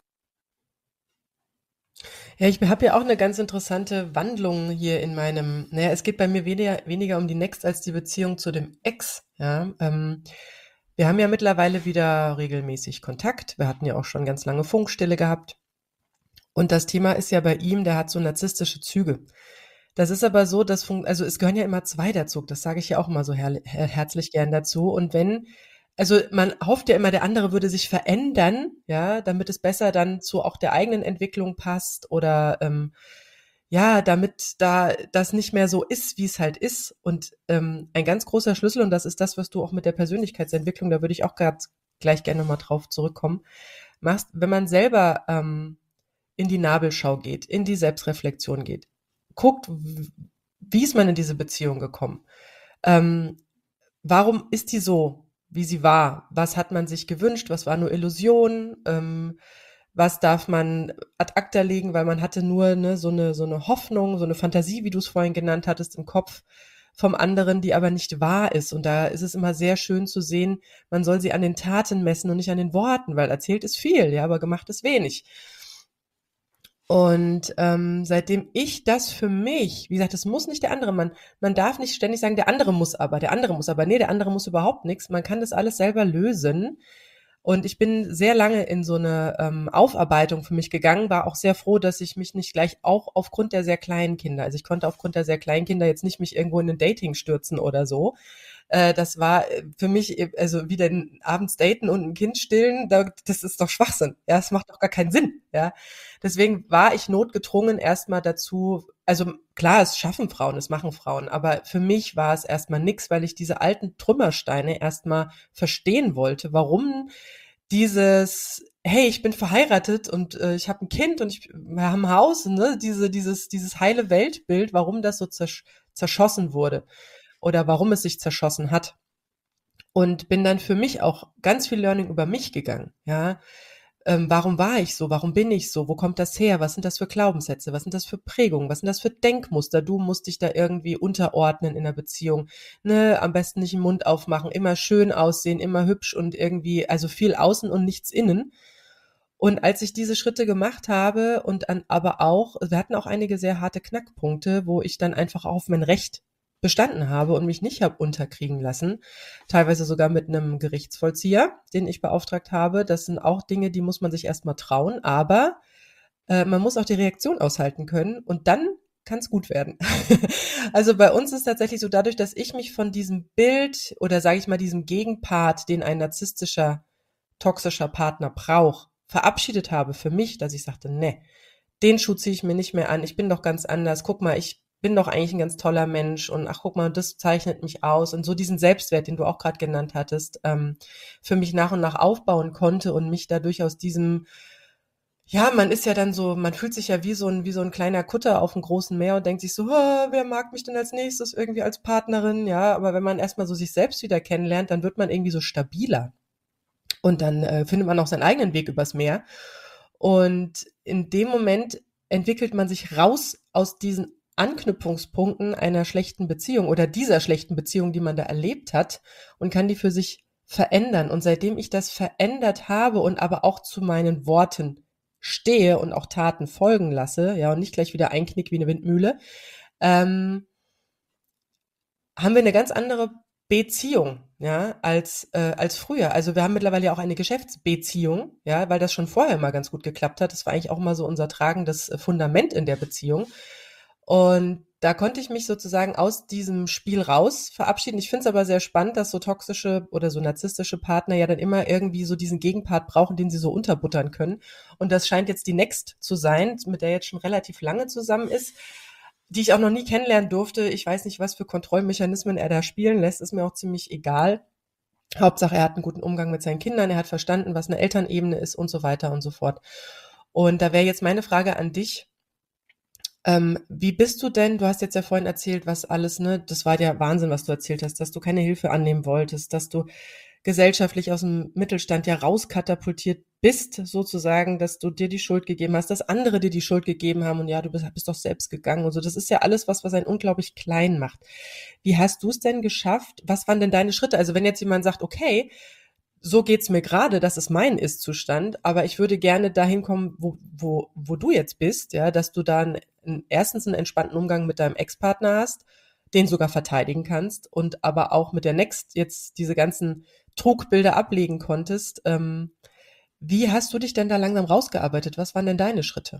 Ja, ich habe ja auch eine ganz interessante Wandlung hier in meinem, naja, es geht bei mir weniger um die Next als die Beziehung zu dem Ex, ja. Wir haben ja mittlerweile wieder regelmäßig Kontakt. Wir hatten ja auch schon ganz lange Funkstille gehabt. Und das Thema ist ja bei ihm, der hat so narzisstische Züge. Das ist aber so, also es gehören ja immer zwei dazu. Das sage ich ja auch immer so herzlich gern dazu. Und also man hofft ja immer, der andere würde sich verändern, ja, damit es besser dann zu auch der eigenen Entwicklung passt oder ja, damit da das nicht mehr so ist, wie es halt ist. Und ein ganz großer Schlüssel, und das ist das, was du auch mit der Persönlichkeitsentwicklung, da würde ich auch gleich gerne mal drauf zurückkommen, machst, wenn man selber in die Nabelschau geht, in die Selbstreflexion geht, guckt, wie ist man in diese Beziehung gekommen? Warum ist die so, wie sie war? Was hat man sich gewünscht? Was war nur Illusion? Was darf man ad acta legen, weil man hatte nur so eine Hoffnung, so eine Fantasie, wie du es vorhin genannt hattest, im Kopf vom anderen, die aber nicht wahr ist. Und da ist es immer sehr schön zu sehen, man soll sie an den Taten messen und nicht an den Worten, weil erzählt ist viel, ja, aber gemacht ist wenig. Und seitdem ich das für mich, wie gesagt, das muss nicht der andere, man darf nicht ständig sagen, der andere muss aber, nee, der andere muss überhaupt nichts, man kann das alles selber lösen. Und ich bin sehr lange in so eine Aufarbeitung für mich gegangen, war auch sehr froh, dass ich mich nicht gleich auch aufgrund der sehr kleinen Kinder, also ich konnte aufgrund der sehr kleinen Kinder jetzt nicht mich irgendwo in ein Dating stürzen oder so. Das war für mich, also wieder abends daten und ein Kind stillen, das ist doch Schwachsinn. Ja, das macht doch gar keinen Sinn. Ja, deswegen war ich notgedrungen erstmal dazu, also klar, es schaffen Frauen, es machen Frauen, aber für mich war es erstmal nix, weil ich diese alten Trümmersteine erstmal verstehen wollte, warum hey, ich bin verheiratet und ich habe ein Kind und wir haben ein Haus, ne, dieses heile Weltbild, warum das so zerschossen wurde oder warum es sich zerschossen hat. Und bin dann für mich auch ganz viel Learning über mich gegangen, ja. Warum war ich so? Warum bin ich so? Wo kommt das her? Was sind das für Glaubenssätze? Was sind das für Prägungen? Was sind das für Denkmuster? Du musst dich da irgendwie unterordnen in der Beziehung. Ne? Am besten nicht den Mund aufmachen, immer schön aussehen, immer hübsch und irgendwie, also viel außen und nichts innen. Und als ich diese Schritte gemacht habe aber auch, wir hatten auch einige sehr harte Knackpunkte, wo ich dann einfach auf mein Recht bestanden habe und mich nicht habe unterkriegen lassen, teilweise sogar mit einem Gerichtsvollzieher, den ich beauftragt habe. Das sind auch Dinge, die muss man sich erstmal trauen, aber man muss auch die Reaktion aushalten können und dann kann es gut werden. Also bei uns ist tatsächlich so, dadurch, dass ich mich von diesem Bild oder sage ich mal diesem Gegenpart, den ein narzisstischer, toxischer Partner braucht, verabschiedet habe für mich, dass ich sagte, nee, den Schuh ziehe ich mir nicht mehr an, ich bin doch ganz anders, guck mal, ich bin doch eigentlich ein ganz toller Mensch und ach, guck mal, das zeichnet mich aus und so diesen Selbstwert, den du auch gerade genannt hattest, für mich nach und nach aufbauen konnte und mich dadurch aus diesem, ja, man ist ja dann so, man fühlt sich ja wie so ein kleiner Kutter auf dem großen Meer und denkt sich so, wer mag mich denn als nächstes irgendwie als Partnerin, ja, aber wenn man erstmal so sich selbst wieder kennenlernt, dann wird man irgendwie so stabiler und dann findet man auch seinen eigenen Weg übers Meer und in dem Moment entwickelt man sich raus aus diesen Anknüpfungspunkten einer schlechten Beziehung oder dieser schlechten Beziehung, die man da erlebt hat und kann die für sich verändern. Und seitdem ich das verändert habe und aber auch zu meinen Worten stehe und auch Taten folgen lasse, ja, und nicht gleich wieder einknick wie eine Windmühle, haben wir eine ganz andere Beziehung, ja, als früher. Also wir haben mittlerweile ja auch eine Geschäftsbeziehung, ja, weil das schon vorher mal ganz gut geklappt hat. Das war eigentlich auch mal so unser tragendes Fundament in der Beziehung. Und da konnte ich mich sozusagen aus diesem Spiel raus verabschieden. Ich finde es aber sehr spannend, dass so toxische oder so narzisstische Partner ja dann immer irgendwie so diesen Gegenpart brauchen, den sie so unterbuttern können. Und das scheint jetzt die Next zu sein, mit der jetzt schon relativ lange zusammen ist, die ich auch noch nie kennenlernen durfte. Ich weiß nicht, was für Kontrollmechanismen er da spielen lässt, ist mir auch ziemlich egal. Hauptsache, er hat einen guten Umgang mit seinen Kindern, er hat verstanden, was eine Elternebene ist und so weiter und so fort. Und da wäre jetzt meine Frage an dich. Wie bist du denn, du hast jetzt ja vorhin erzählt, was alles, ne, das war der Wahnsinn, was du erzählt hast, dass du keine Hilfe annehmen wolltest, dass du gesellschaftlich aus dem Mittelstand ja rauskatapultiert bist, sozusagen, dass du dir die Schuld gegeben hast, dass andere dir die Schuld gegeben haben und ja, du bist doch selbst gegangen und so. Das ist ja alles was einen unglaublich klein macht. Wie hast du es denn geschafft? Was waren denn deine Schritte? Also wenn jetzt jemand sagt, okay, so geht's mir gerade, das ist mein Ist-Zustand, aber ich würde gerne dahin kommen, wo du jetzt bist, ja, dass du da erstens einen entspannten Umgang mit deinem Ex-Partner hast, den sogar verteidigen kannst und aber auch mit der Next jetzt diese ganzen Trugbilder ablegen konntest. Wie hast du dich denn da langsam rausgearbeitet? Was waren denn deine Schritte?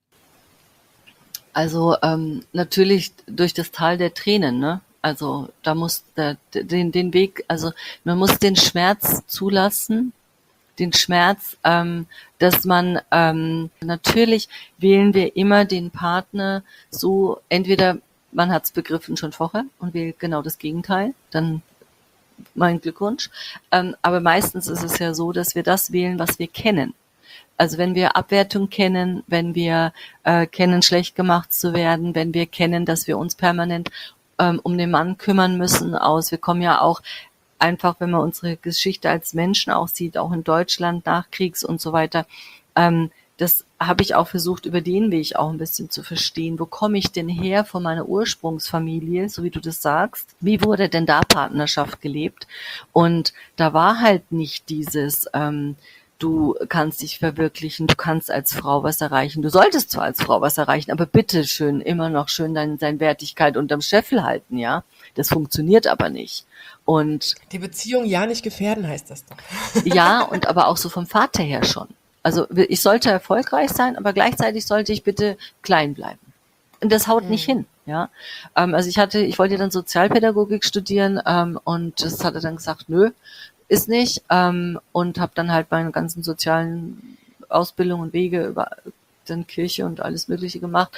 Also natürlich durch das Tal der Tränen, ne? Also da muss den Weg, also man muss den Schmerz zulassen, den Schmerz, dass man natürlich wählen wir immer den Partner so, entweder man hat es begriffen schon vorher und wählt genau das Gegenteil, dann mein Glückwunsch. Aber meistens ist es ja so, dass wir das wählen, was wir kennen. Also wenn wir Abwertung kennen, wenn wir kennen, schlecht gemacht zu werden, wenn wir kennen, dass wir uns permanent um den Mann kümmern müssen wir kommen ja auch einfach, wenn man unsere Geschichte als Menschen auch sieht, auch in Deutschland, Nachkriegs und so weiter, das habe ich auch versucht, über den Weg auch ein bisschen zu verstehen. Wo komme ich denn her von meiner Ursprungsfamilie, so wie du das sagst? Wie wurde denn da Partnerschaft gelebt? Und da war halt nicht dieses, du kannst dich verwirklichen, du kannst als Frau was erreichen. Du solltest zwar als Frau was erreichen, aber bitte schön, immer noch schön deine Wertigkeit unterm Scheffel halten, ja? Das funktioniert aber nicht. Und die Beziehung ja nicht gefährden, heißt das doch. ja, und aber auch so vom Vater her schon. Also ich sollte erfolgreich sein, aber gleichzeitig sollte ich bitte klein bleiben. Und das haut nicht hin, ja. Also ich wollte dann Sozialpädagogik studieren und das hat er dann gesagt, nö, ist nicht. Und habe dann halt meine ganzen sozialen Ausbildungen und Wege über dann Kirche und alles Mögliche gemacht.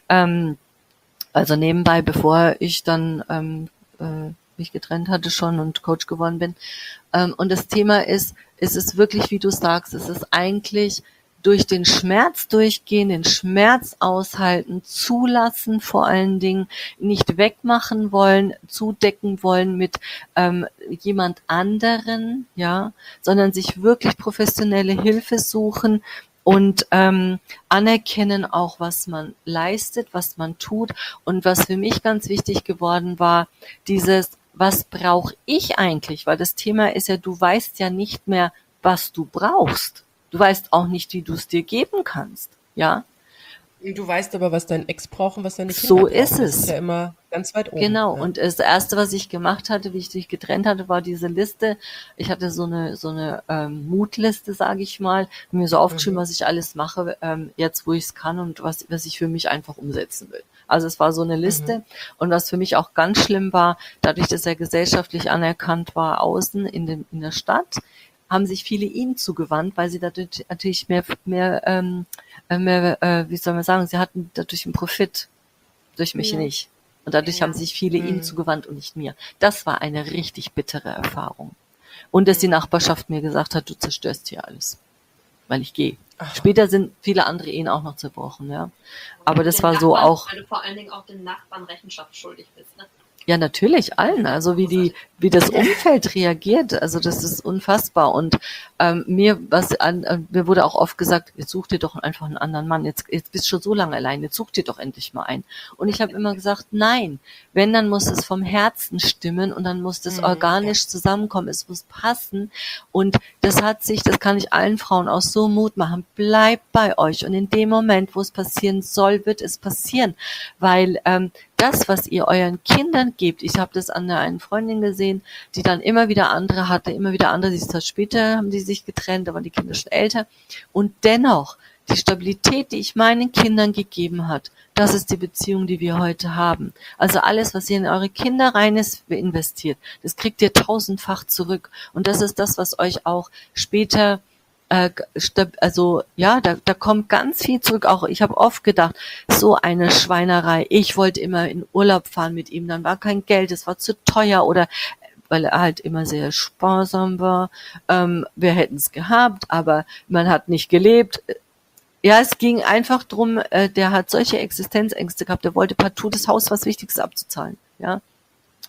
Also nebenbei, bevor ich dann mich getrennt hatte schon und Coach geworden bin. Und das Thema ist, es ist wirklich, wie du sagst, es ist eigentlich durch den Schmerz durchgehen, den Schmerz aushalten, zulassen vor allen Dingen, nicht wegmachen wollen, zudecken wollen mit jemand anderen, ja, sondern sich wirklich professionelle Hilfe suchen und anerkennen auch, was man leistet, was man tut. Und was für mich ganz wichtig geworden war, dieses, was brauche ich eigentlich? Weil das Thema ist ja, du weißt ja nicht mehr, was du brauchst. Du weißt auch nicht, wie du es dir geben kannst, ja? Du weißt aber, was dein Ex braucht und was deine Kinder So brauchen. ist es. Das ist ja immer ganz weit oben. Genau. Ja. Und das Erste, was ich gemacht hatte, wie ich dich getrennt hatte, war diese Liste. Ich hatte so eine Mutliste, sage ich mal, mir so aufgeschrieben, was ich alles mache, jetzt wo ich es kann und was ich für mich einfach umsetzen will. Also es war so eine Liste. Und was für mich auch ganz schlimm war, dadurch, dass er gesellschaftlich anerkannt war, außen in der Stadt, haben sich viele ihm zugewandt, weil sie dadurch natürlich mehr, wie soll man sagen, sie hatten dadurch einen Profit, durch mich nicht. Und dadurch haben sich viele ihm zugewandt und nicht mir. Das war eine richtig bittere Erfahrung. Und dass die Nachbarschaft mir gesagt hat, du zerstörst hier alles, weil ich gehe. Später sind viele andere Ehen auch noch zerbrochen, ja. Aber das war so auch. Weil du vor allen Dingen auch den Nachbarn Rechenschaft schuldig bist, ne? Ja, natürlich, allen. Also wie das Umfeld reagiert, also das ist unfassbar. Und mir wurde auch oft gesagt, jetzt such dir doch einfach einen anderen Mann. Jetzt bist du schon so lange allein, jetzt such dir doch endlich mal einen. Und ich habe immer gesagt, nein, wenn, dann muss es vom Herzen stimmen und dann muss das organisch zusammenkommen, es muss passen. Und das kann ich allen Frauen auch so Mut machen. Bleibt bei euch. Und in dem Moment, wo es passieren soll, wird es passieren. Weil das, was ihr euren Kindern gebt, ich habe das an der einen Freundin gesehen, die dann immer wieder andere hatte, die ist halt später, haben die sich getrennt, da waren die Kinder schon älter. Und dennoch, die Stabilität, die ich meinen Kindern gegeben hat, das ist die Beziehung, die wir heute haben. Also alles, was ihr in eure Kinder rein investiert, das kriegt ihr 1000-fach zurück. Und das ist das, was euch auch später also ja, da kommt ganz viel zurück. Auch ich habe oft gedacht, so eine Schweinerei. Ich wollte immer in Urlaub fahren mit ihm, dann war kein Geld, es war zu teuer oder weil er halt immer sehr sparsam war. Wir hätten es gehabt, aber man hat nicht gelebt. Ja, es ging einfach drum, der hat solche Existenzängste gehabt, der wollte partout das Haus was Wichtiges abzuzahlen. Ja.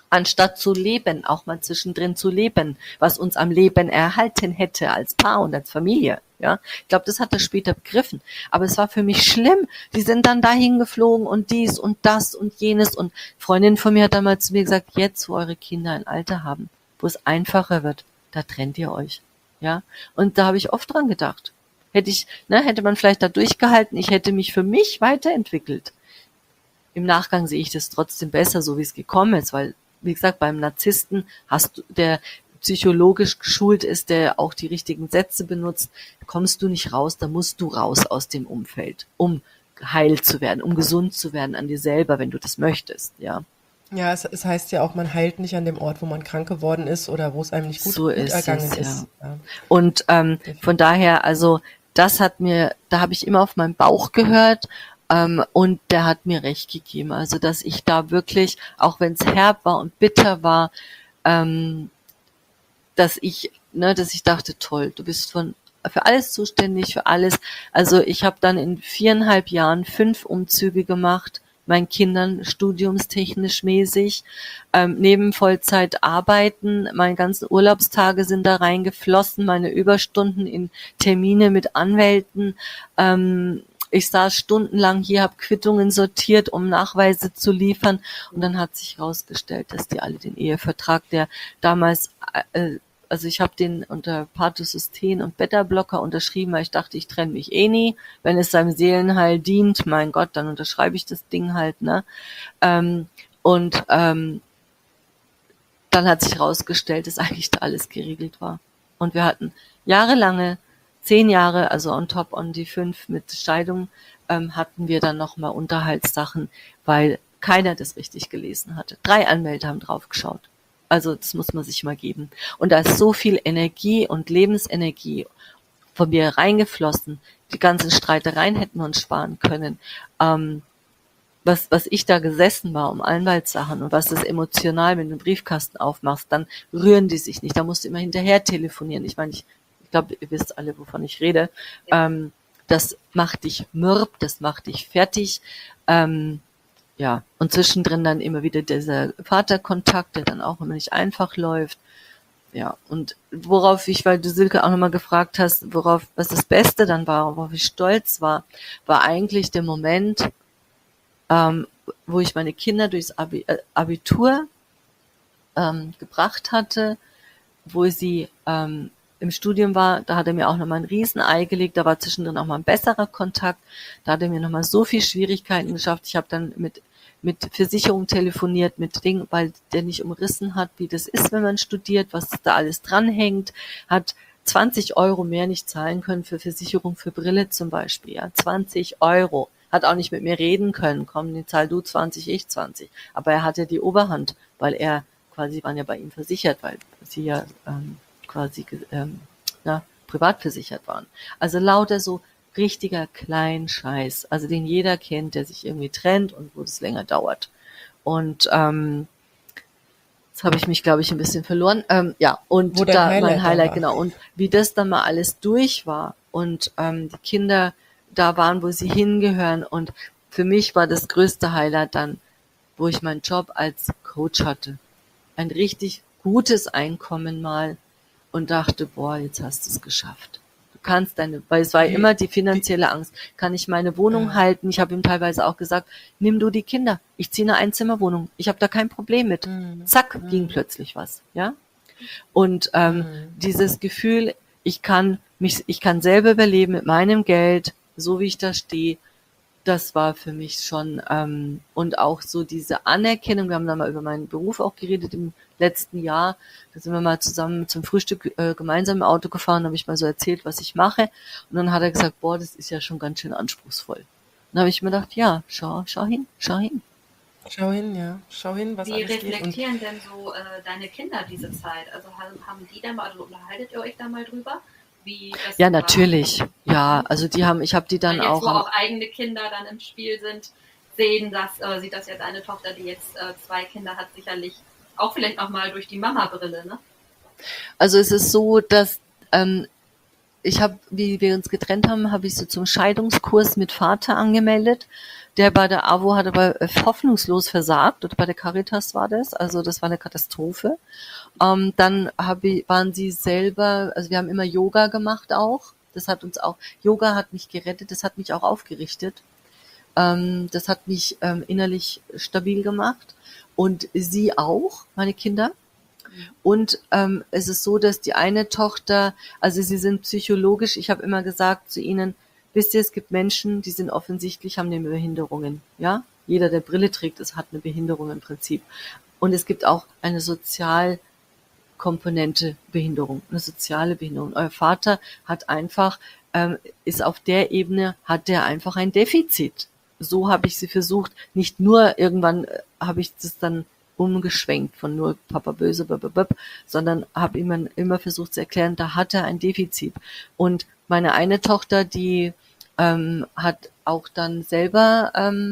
anstatt zu leben, auch mal zwischendrin zu leben, was uns am Leben erhalten hätte als Paar und als Familie. Ja, ich glaube, das hat er später begriffen. Aber es war für mich schlimm. Die sind dann dahin geflogen und dies und das und jenes. Und Freundin von mir hat damals zu mir gesagt, jetzt, wo eure Kinder ein Alter haben, wo es einfacher wird, da trennt ihr euch. Ja, und da habe ich oft dran gedacht. Hätte man vielleicht da durchgehalten, ich hätte mich für mich weiterentwickelt. Im Nachgang sehe ich das trotzdem besser, so wie es gekommen ist, weil, wie gesagt, beim Narzissten der psychologisch geschult ist, der auch die richtigen Sätze benutzt, kommst du nicht raus, da musst du raus aus dem Umfeld, um heil zu werden, um gesund zu werden an dir selber, wenn du das möchtest, ja. Ja, es heißt ja auch, man heilt nicht an dem Ort, wo man krank geworden ist oder wo es einem nicht gut ergangen ist. Ja. Und von daher, also da habe ich immer auf meinen Bauch gehört, und der hat mir recht gegeben. Also, dass ich da wirklich, auch wenn es herb war und bitter war, dass ich dachte, toll, du bist für alles zuständig, für alles. Also ich habe dann in 4,5 Jahren 5 Umzüge gemacht, meinen Kindern studiumstechnisch mäßig, neben Vollzeit arbeiten, meine ganzen Urlaubstage sind da reingeflossen, meine Überstunden in Termine mit Anwälten, ich saß stundenlang hier, habe Quittungen sortiert, um Nachweise zu liefern. Und dann hat sich herausgestellt, dass die alle den Ehevertrag, der damals, also ich habe den unter Paroxetин und Beta-Blocker unterschrieben, weil ich dachte, ich trenne mich eh nie. Wenn es seinem Seelenheil dient, mein Gott, dann unterschreibe ich das Ding halt, ne? Dann hat sich herausgestellt, dass eigentlich da alles geregelt war. Und wir hatten jahrelange 10 Jahre, also on top on die 5 mit Scheidung, hatten wir dann nochmal Unterhaltssachen, weil keiner das richtig gelesen hatte. 3 Anwälte haben drauf geschaut. Also das muss man sich mal geben. Und da ist so viel Energie und Lebensenergie von mir reingeflossen. Die ganzen Streitereien hätten wir uns sparen können. Was ich da gesessen war um Anwaltssachen und was das emotional, wenn du einen Briefkasten aufmachst, dann rühren die sich nicht. Da musst du immer hinterher telefonieren. Ich meine, ich glaube, ihr wisst alle, wovon ich rede. Das macht dich mürb, das macht dich fertig. Ja, und zwischendrin dann immer wieder dieser Vaterkontakt, der dann auch immer nicht einfach läuft. Ja, und weil du Silke auch nochmal gefragt hast, was das Beste dann war, worauf ich stolz war eigentlich der Moment, wo ich meine Kinder durchs Abitur gebracht hatte, wo sie im Studium war, da hat er mir auch nochmal ein Riesenei gelegt, da war zwischendrin auch mal ein besserer Kontakt, da hat er mir nochmal so viel Schwierigkeiten geschafft, ich habe dann mit Versicherung telefoniert, mit Dingen, weil der nicht umrissen hat, wie das ist, wenn man studiert, was da alles dranhängt, hat 20 € mehr nicht zahlen können für Versicherung für Brille zum Beispiel, ja, 20 €, hat auch nicht mit mir reden können, komm, die zahl du 20, ich 20, aber er hatte die Oberhand, weil quasi waren ja bei ihm versichert, weil sie ja privat versichert waren. Also lauter so richtiger Kleinscheiß, also den jeder kennt, der sich irgendwie trennt und wo es länger dauert. Und jetzt habe ich mich, glaube ich, ein bisschen verloren. Ja, und da mein Highlight, genau. Und wie das dann mal alles durch war und die Kinder da waren, wo sie hingehören. Und für mich war das größte Highlight dann, wo ich meinen Job als Coach hatte. Ein richtig gutes Einkommen mal. Und dachte, boah, jetzt hast du es geschafft. Du kannst weil es war immer die finanzielle Angst. Kann ich meine Wohnung halten? Ich habe ihm teilweise auch gesagt, nimm du die Kinder. Ich ziehe eine Einzimmerwohnung. Ich habe da kein Problem mit. Zack, ging plötzlich was, ja. Und dieses Gefühl, ich kann selber überleben mit meinem Geld, so wie ich da stehe, das war für mich schon, und auch so diese Anerkennung, wir haben da mal über meinen Beruf auch geredet im letzten Jahr, da sind wir mal zusammen zum Frühstück gemeinsam im Auto gefahren, habe ich mal so erzählt, was ich mache, und dann hat er gesagt, boah, das ist ja schon ganz schön anspruchsvoll. Dann habe ich mir gedacht, ja, schau hin. Schau hin, ja. Schau hin, was alles geht. Wie reflektieren denn so deine Kinder diese Zeit? Also haben die da mal, also unterhaltet ihr euch da mal drüber? Ja, natürlich. Ja, also ich habe die dann auch. Wo auch eigene Kinder dann im Spiel sind, sieht das ja deine Tochter, die jetzt 2 Kinder hat, sicherlich auch vielleicht auch mal durch die Mama-Brille, ne? Also es ist so, dass wie wir uns getrennt haben, habe ich so zum Scheidungskurs mit Vater angemeldet. Der bei der AWO hat aber hoffnungslos versagt, oder bei der Caritas war das, also das war eine Katastrophe. Dann waren sie selber, also wir haben immer Yoga gemacht auch. Yoga hat mich gerettet, das hat mich auch aufgerichtet. Das hat mich innerlich stabil gemacht. Und sie auch, meine Kinder. Und es ist so, dass die eine Tochter, also sie sind psychologisch, ich habe immer gesagt zu ihnen, wisst ihr, es gibt Menschen, die sind offensichtlich, haben eine Behinderungen. Ja, jeder, der Brille trägt, hat eine Behinderung im Prinzip. Und es gibt auch eine Sozialkomponente Behinderung, eine soziale Behinderung. Euer Vater hat einfach, ist auf der Ebene, hat der einfach ein Defizit. So habe ich sie versucht, nicht nur irgendwann habe ich das dann umgeschwenkt von nur Papa böse, sondern habe immer versucht zu erklären, da hat er ein Defizit. Und meine eine Tochter, die hat auch dann selber,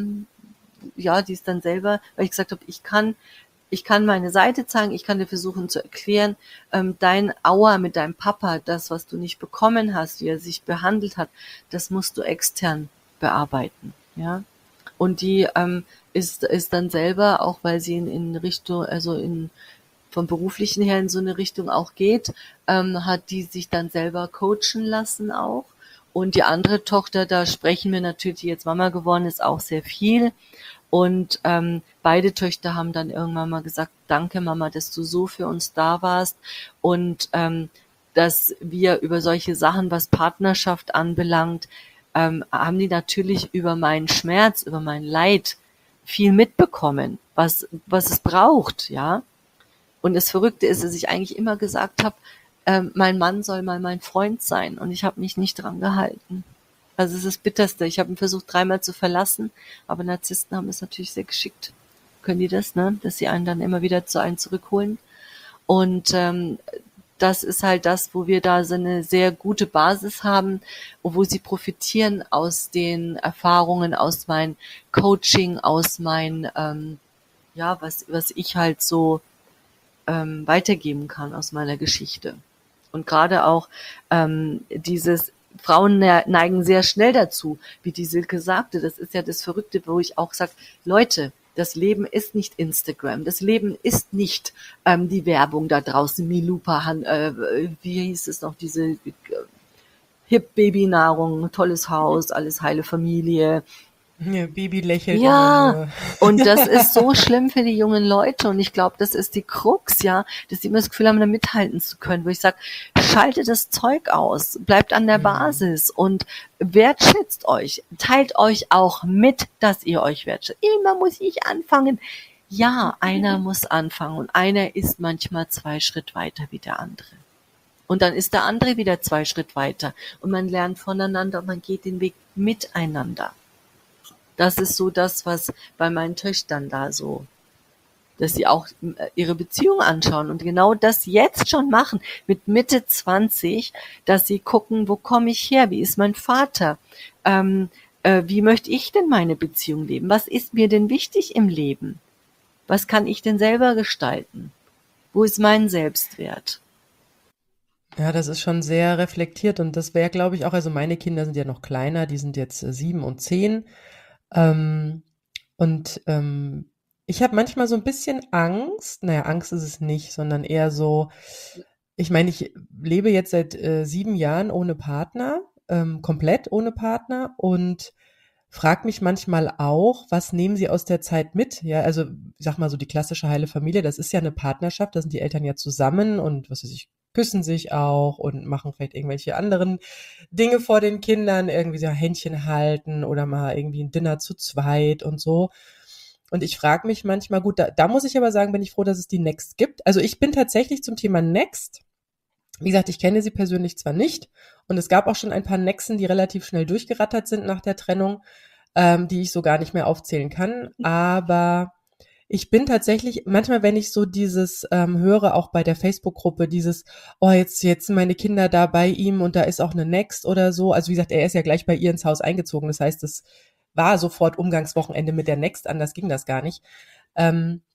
die ist dann selber, weil ich gesagt habe, ich kann meine Seite zeigen, ich kann dir versuchen zu erklären, dein Aua mit deinem Papa, das, was du nicht bekommen hast, wie er sich behandelt hat, das musst du extern bearbeiten, ja. Und die ist dann selber, auch weil sie in Richtung, also vom beruflichen her in so eine Richtung auch geht, hat die sich dann selber coachen lassen auch. Und die andere Tochter, da sprechen wir natürlich, die jetzt Mama geworden ist, auch sehr viel. Und beide Töchter haben dann irgendwann mal gesagt, danke Mama, dass du so für uns da warst. Und dass wir über solche Sachen, was Partnerschaft anbelangt, haben die natürlich über meinen Schmerz, über mein Leid viel mitbekommen, was es braucht, ja. Und das Verrückte ist, dass ich eigentlich immer gesagt habe, mein Mann soll mal mein Freund sein, und ich habe mich nicht dran gehalten. Also es ist das Bitterste. Ich habe ihn versucht 3-mal zu verlassen, aber Narzissten haben es natürlich sehr geschickt. Können die das, ne? Dass sie einen dann immer wieder zu einem zurückholen. Und das ist halt das, wo wir da so eine sehr gute Basis haben, wo sie profitieren aus den Erfahrungen, aus meinem Coaching, aus mein, was ich halt so weitergeben kann aus meiner Geschichte. Und gerade auch Frauen neigen sehr schnell dazu, wie die Silke sagte, das ist ja das Verrückte, wo ich auch sage, Leute, das Leben ist nicht Instagram, das Leben ist nicht die Werbung da draußen, Milupa, wie hieß es noch, diese Hip-Baby-Nahrung, tolles Haus, alles heile Familie. Ja, Baby lächelt. Ja, und das ist so schlimm für die jungen Leute, und ich glaube, das ist die Krux, ja, dass sie immer das Gefühl haben, da mithalten zu können, wo ich sage, schaltet das Zeug aus, bleibt an der Basis und wertschätzt euch, teilt euch auch mit, dass ihr euch wertschätzt. Immer muss ich anfangen. Ja, einer muss anfangen, und einer ist manchmal 2 Schritt weiter wie der andere. Und dann ist der andere wieder 2 Schritt weiter, und man lernt voneinander und man geht den Weg miteinander. Das ist so das, was bei meinen Töchtern da so, dass sie auch ihre Beziehung anschauen und genau das jetzt schon machen, mit Mitte 20, dass sie gucken, wo komme ich her, wie ist mein Vater, wie möchte ich denn meine Beziehung leben, was ist mir denn wichtig im Leben, was kann ich denn selber gestalten, wo ist mein Selbstwert? Ja, das ist schon sehr reflektiert, und das wäre, glaube ich, auch, also meine Kinder sind ja noch kleiner, die sind jetzt 7 und 10. Ich habe manchmal so ein bisschen Angst, naja, Angst ist es nicht, sondern eher so, ich meine, ich lebe jetzt seit 7 Jahren ohne Partner, komplett ohne Partner, und frage mich manchmal auch, was nehmen sie aus der Zeit mit? Ja, also ich sag mal so, die klassische heile Familie, das ist ja eine Partnerschaft, da sind die Eltern ja zusammen und was weiß ich, küssen sich auch und machen vielleicht irgendwelche anderen Dinge vor den Kindern, irgendwie so Händchen halten oder mal irgendwie ein Dinner zu zweit und so. Und ich frage mich manchmal, gut, da muss ich aber sagen, bin ich froh, dass es die Next gibt. Also ich bin tatsächlich zum Thema Next, wie gesagt, ich kenne sie persönlich zwar nicht, und es gab auch schon ein paar Nexen, die relativ schnell durchgerattert sind nach der Trennung, die ich so gar nicht mehr aufzählen kann, aber ich bin tatsächlich, manchmal, wenn ich so dieses höre, auch bei der Facebook-Gruppe, dieses, oh, jetzt sind meine Kinder da bei ihm und da ist auch eine Next oder so. Also wie gesagt, er ist ja gleich bei ihr ins Haus eingezogen. Das heißt, es war sofort Umgangswochenende mit der Next, anders ging das gar nicht.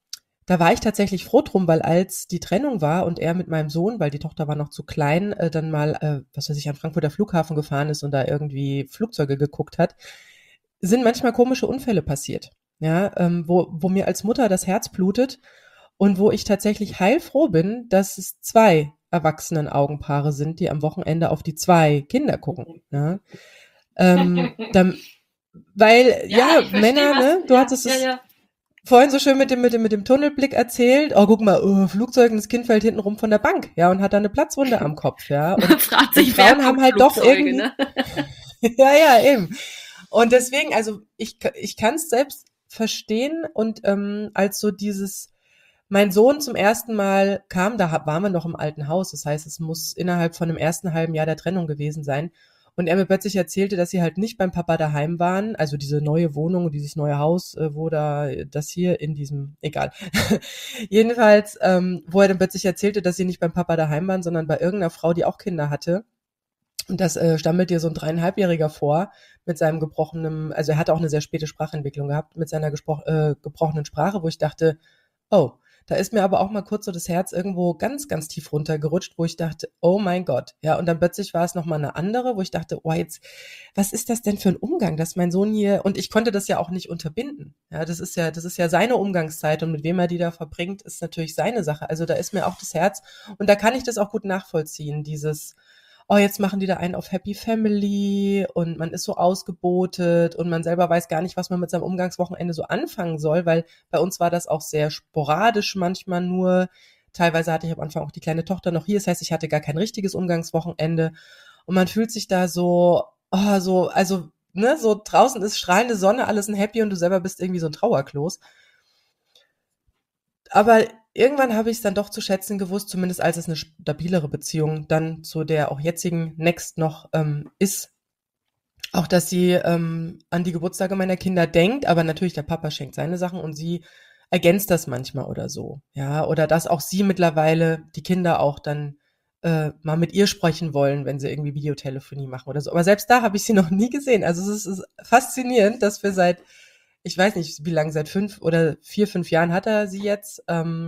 da war ich tatsächlich froh drum, weil als die Trennung war und er mit meinem Sohn, weil die Tochter war noch zu klein, dann mal, was weiß ich, an Frankfurter Flughafen gefahren ist und da irgendwie Flugzeuge geguckt hat, sind manchmal komische Unfälle passiert, ja, wo mir als Mutter das Herz blutet und wo ich tatsächlich heilfroh bin, dass es 2 Erwachsenen-Augenpaare sind, die am Wochenende auf die 2 Kinder gucken, ja. Dann, weil, Ja, ja, ich verstehe Männer, was. ne, du Ja, hattest ja, es ja. vorhin so schön mit dem Tunnelblick erzählt. Oh, guck mal, Flugzeug, das Kind fällt hinten rum von der Bank, ja, und hat da eine Platzwunde am Kopf, ja. Man fragt Und sich, wer Frauen haben guckt halt doch Flugzeuge, irgendwie, ne? ja, ja, eben. Und deswegen, also ich kann es selbst verstehen und als so dieses, mein Sohn zum ersten Mal kam, waren wir noch im alten Haus, das heißt, es muss innerhalb von dem ersten halben Jahr der Trennung gewesen sein. Und er mir plötzlich erzählte, dass sie halt nicht beim Papa daheim waren, also diese neue Wohnung, dieses neue Haus, wo da das hier in diesem, egal. Jedenfalls, wo er dann plötzlich erzählte, dass sie nicht beim Papa daheim waren, sondern bei irgendeiner Frau, die auch Kinder hatte. Und das stammelt dir so ein 3,5-Jähriger vor mit seinem gebrochenen, also er hatte auch eine sehr späte Sprachentwicklung gehabt, mit seiner gebrochenen Sprache, wo ich dachte, oh, da ist mir aber auch mal kurz so das Herz irgendwo ganz, ganz tief runtergerutscht, wo ich dachte, oh mein Gott. Ja, und dann plötzlich war es nochmal eine andere, wo ich dachte, oh, jetzt, was ist das denn für ein Umgang, dass mein Sohn hier, und ich konnte das ja auch nicht unterbinden. Ja, das ist ja seine Umgangszeit und mit wem er die da verbringt, ist natürlich seine Sache. Also da ist mir auch das Herz, und da kann ich das auch gut nachvollziehen, dieses, oh, jetzt machen die da einen auf Happy Family und man ist so ausgebotet und man selber weiß gar nicht, was man mit seinem Umgangswochenende so anfangen soll, weil bei uns war das auch sehr sporadisch manchmal nur. Teilweise hatte ich am Anfang auch die kleine Tochter noch hier, das heißt, ich hatte gar kein richtiges Umgangswochenende und man fühlt sich da so, oh, so, also, ne, so draußen ist strahlende Sonne, alles ein Happy und du selber bist irgendwie so ein Trauerklos. Aber irgendwann habe ich es dann doch zu schätzen gewusst, zumindest als es eine stabilere Beziehung dann zu der auch jetzigen Next noch ist. Auch, dass sie an die Geburtstage meiner Kinder denkt, aber natürlich der Papa schenkt seine Sachen und sie ergänzt das manchmal oder so. Ja, oder dass auch sie mittlerweile die Kinder auch dann mal mit ihr sprechen wollen, wenn sie irgendwie Videotelefonie machen oder so. Aber selbst da habe ich sie noch nie gesehen. Also es ist faszinierend, dass wir seit, ich weiß nicht, wie lange, seit 5 oder 4, 5 Jahren hat er sie jetzt,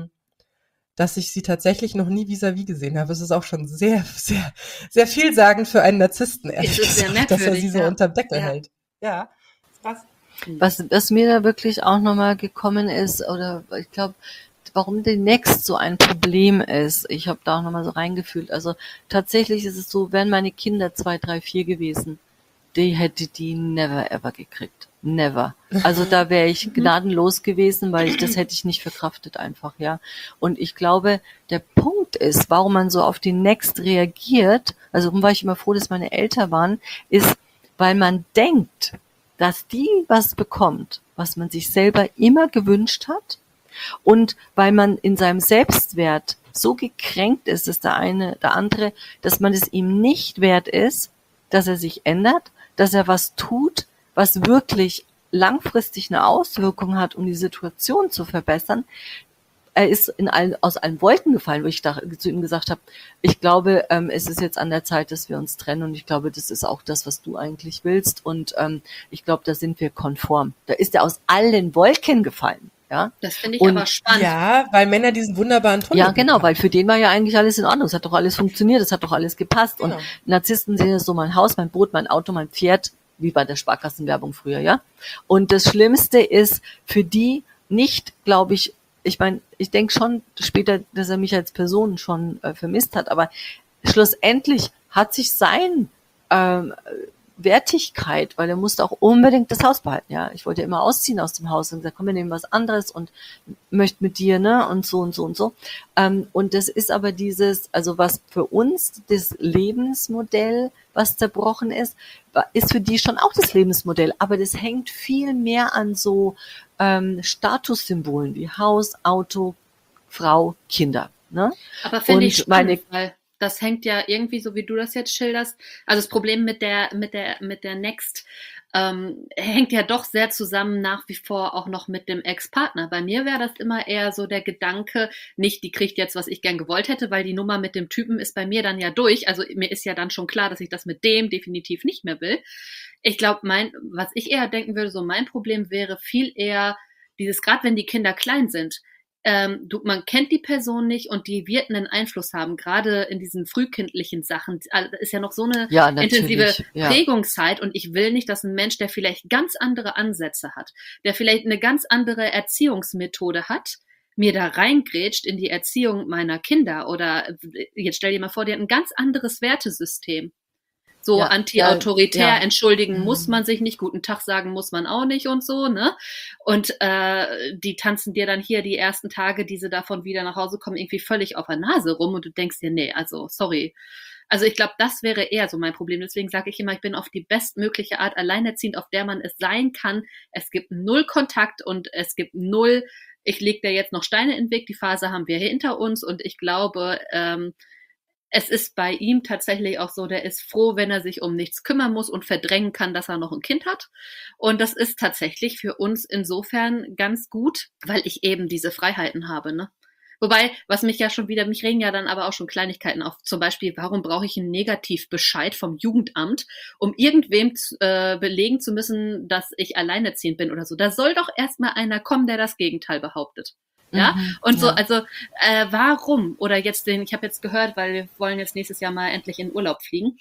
dass ich sie tatsächlich noch nie vis-à-vis gesehen habe. Es ist auch schon sehr, sehr, sehr vielsagend für einen Narzissten, ehrlich Es ist sehr gesagt, dass er merkwürdig, sie so ja. unterm Deckel Ja. hält. Ja, krass. Was mir da wirklich auch nochmal gekommen ist, oder ich glaube, warum die Next so ein Problem ist, ich habe da auch nochmal so reingefühlt. Also tatsächlich ist es so, wären meine Kinder 2, 3, 4 gewesen, die hätte die never ever gekriegt. Never. Also da wäre ich gnadenlos gewesen, weil das hätte ich nicht verkraftet einfach, ja. Und ich glaube, der Punkt ist, warum man so auf die Next reagiert, also warum war ich immer froh, dass meine Eltern waren, ist, weil man denkt, dass die was bekommt, was man sich selber immer gewünscht hat, und weil man in seinem Selbstwert so gekränkt ist, dass der andere, dass man es ihm nicht wert ist, dass er sich ändert, dass er was tut, was wirklich langfristig eine Auswirkung hat, um die Situation zu verbessern. Er ist aus allen Wolken gefallen, wo ich zu ihm gesagt habe, ich glaube, es ist jetzt an der Zeit, dass wir uns trennen, und ich glaube, das ist auch das, was du eigentlich willst, und ich glaube, da sind wir konform. Da ist er aus allen Wolken gefallen. Ja? Das finde ich Und aber spannend. Ja, weil Männer diesen wunderbaren Tunnel Ja, genau, haben. weil für den war ja eigentlich alles in Ordnung. Es hat doch alles funktioniert, es hat doch alles gepasst. Genau. Und Narzissten sehen so mein Haus, mein Boot, mein Auto, mein Pferd, wie bei der Sparkassenwerbung früher, ja. Und das Schlimmste ist für die nicht, glaube ich meine, ich denke schon später, dass er mich als Person schon vermisst hat, aber schlussendlich hat sich sein Wertigkeit, weil er musste auch unbedingt das Haus behalten, ja. Ich wollte ja immer ausziehen aus dem Haus und gesagt, komm, wir nehmen was anderes und möchte mit dir, ne, und so und so und so. Und das ist aber dieses, also was für uns das Lebensmodell, was zerbrochen ist für die schon auch das Lebensmodell, aber das hängt viel mehr an so Statussymbolen wie Haus, Auto, Frau, Kinder, ne? Aber finde ich Und meine spannend, weil das hängt ja irgendwie, so wie du das jetzt schilderst, also das Problem mit der Next hängt ja doch sehr zusammen nach wie vor auch noch mit dem Ex-Partner. Bei mir wäre das immer eher so der Gedanke, nicht die kriegt jetzt, was ich gern gewollt hätte, weil die Nummer mit dem Typen ist bei mir dann ja durch. Also mir ist ja dann schon klar, dass ich das mit dem definitiv nicht mehr will. Ich glaube, was ich eher denken würde, so mein Problem wäre viel eher dieses, gerade wenn die Kinder klein sind, man kennt die Person nicht und die wird einen Einfluss haben, gerade in diesen frühkindlichen Sachen. Da ist ja noch so eine intensive Prägungszeit und ich will nicht, dass ein Mensch, der vielleicht ganz andere Ansätze hat, der vielleicht eine ganz andere Erziehungsmethode hat, mir da reingrätscht in die Erziehung meiner Kinder oder jetzt stell dir mal vor, die hat ein ganz anderes Wertesystem. So anti-autoritär, entschuldigen muss man sich nicht, guten Tag sagen muss man auch nicht und so, ne? Und die tanzen dir dann hier die ersten Tage, die sie davon wieder nach Hause kommen, irgendwie völlig auf der Nase rum und du denkst dir, nee, also sorry. Also ich glaube, das wäre eher so mein Problem. Deswegen sage ich immer, ich bin auf die bestmögliche Art alleinerziehend, auf der man es sein kann. Es gibt 0 Kontakt und es gibt 0, ich lege da jetzt noch Steine in den Weg, die Phase haben wir hier hinter uns und ich glaube, es ist bei ihm tatsächlich auch so, der ist froh, wenn er sich um nichts kümmern muss und verdrängen kann, dass er noch ein Kind hat. Und das ist tatsächlich für uns insofern ganz gut, weil ich eben diese Freiheiten habe, ne? Wobei, was mich ja schon wieder, mich regen ja dann aber auch schon Kleinigkeiten auf. Zum Beispiel, warum brauche ich einen Negativbescheid vom Jugendamt, um irgendwem belegen zu müssen, dass ich alleinerziehend bin oder so. Da soll doch erstmal einer kommen, der das Gegenteil behauptet. Ja, und so, also warum? Oder jetzt ich habe jetzt gehört, weil wir wollen jetzt nächstes Jahr mal endlich in Urlaub fliegen,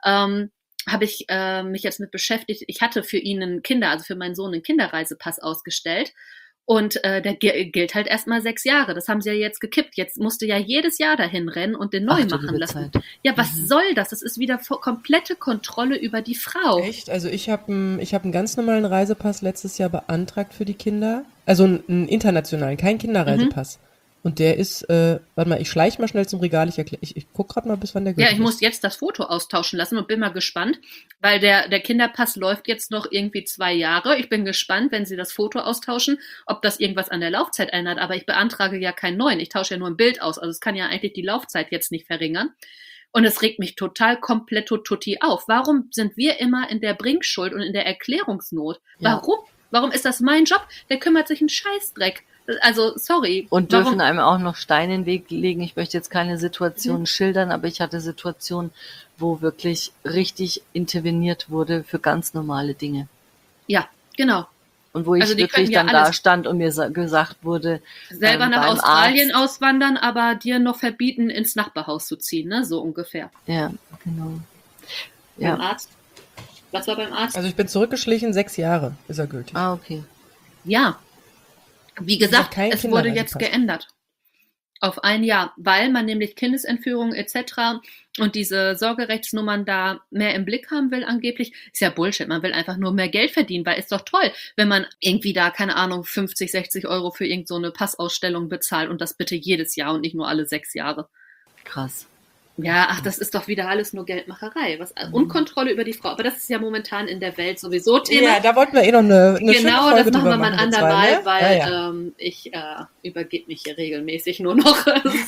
habe ich mich jetzt mit beschäftigt. Ich hatte für ihn also für meinen Sohn einen Kinderreisepass ausgestellt. Und der gilt halt erstmal 6 Jahre. Das haben sie ja jetzt gekippt. Jetzt musste ja jedes Jahr dahin rennen und den neu machen lassen. Ja, was soll das? Das ist wieder komplette Kontrolle über die Frau. Echt? Also ich habe einen ganz normalen Reisepass letztes Jahr beantragt für die Kinder. Also einen internationalen, kein Kinderreisepass. Und der ist, warte mal, ich schleiche mal schnell zum Regal, ich gucke gerade mal, bis wann der gültig ist. Ja, ich muss jetzt das Foto austauschen lassen und bin mal gespannt, weil der Kinderpass läuft jetzt noch irgendwie 2 Jahre. Ich bin gespannt, wenn sie das Foto austauschen, ob das irgendwas an der Laufzeit ändert. Aber ich beantrage ja keinen neuen, ich tausche ja nur ein Bild aus. Also es kann ja eigentlich die Laufzeit jetzt nicht verringern. Und es regt mich total komplett tutti auf. Warum sind wir immer in der Bringschuld und in der Erklärungsnot? Ja. Warum ist das mein Job? Der kümmert sich einen Scheißdreck. Also, sorry. Und dürfen einem auch noch Steine in den Weg legen. Ich möchte jetzt keine Situationen schildern, aber ich hatte Situationen, wo wirklich richtig interveniert wurde für ganz normale Dinge. Ja, genau. Und wo ich wirklich dann da stand und mir gesagt wurde, selber nach Australien auswandern, aber dir noch verbieten, ins Nachbarhaus zu ziehen, ne? So ungefähr. Ja, genau. Beim Arzt? Was war beim Arzt? Also ich bin zurückgeschlichen, 6 Jahre ist er gültig. Ah, okay. Ja. Wie gesagt, es wurde jetzt geändert auf 1 Jahr, weil man nämlich Kindesentführung etc. und diese Sorgerechtsnummern da mehr im Blick haben will angeblich. Ist ja Bullshit, man will einfach nur mehr Geld verdienen, weil ist doch toll, wenn man irgendwie da, keine Ahnung, 50, 60 Euro für irgend so eine Passausstellung bezahlt und das bitte jedes Jahr und nicht nur alle 6 Jahre. Krass. Ja, das ist doch wieder alles nur Geldmacherei. Unkontrolle über die Frau. Aber das ist ja momentan in der Welt sowieso Thema. Ja, da wollten wir noch eine genau, schöne Folge das machen wir mal ein andermal, ne? weil ich übergebe mich hier regelmäßig nur noch.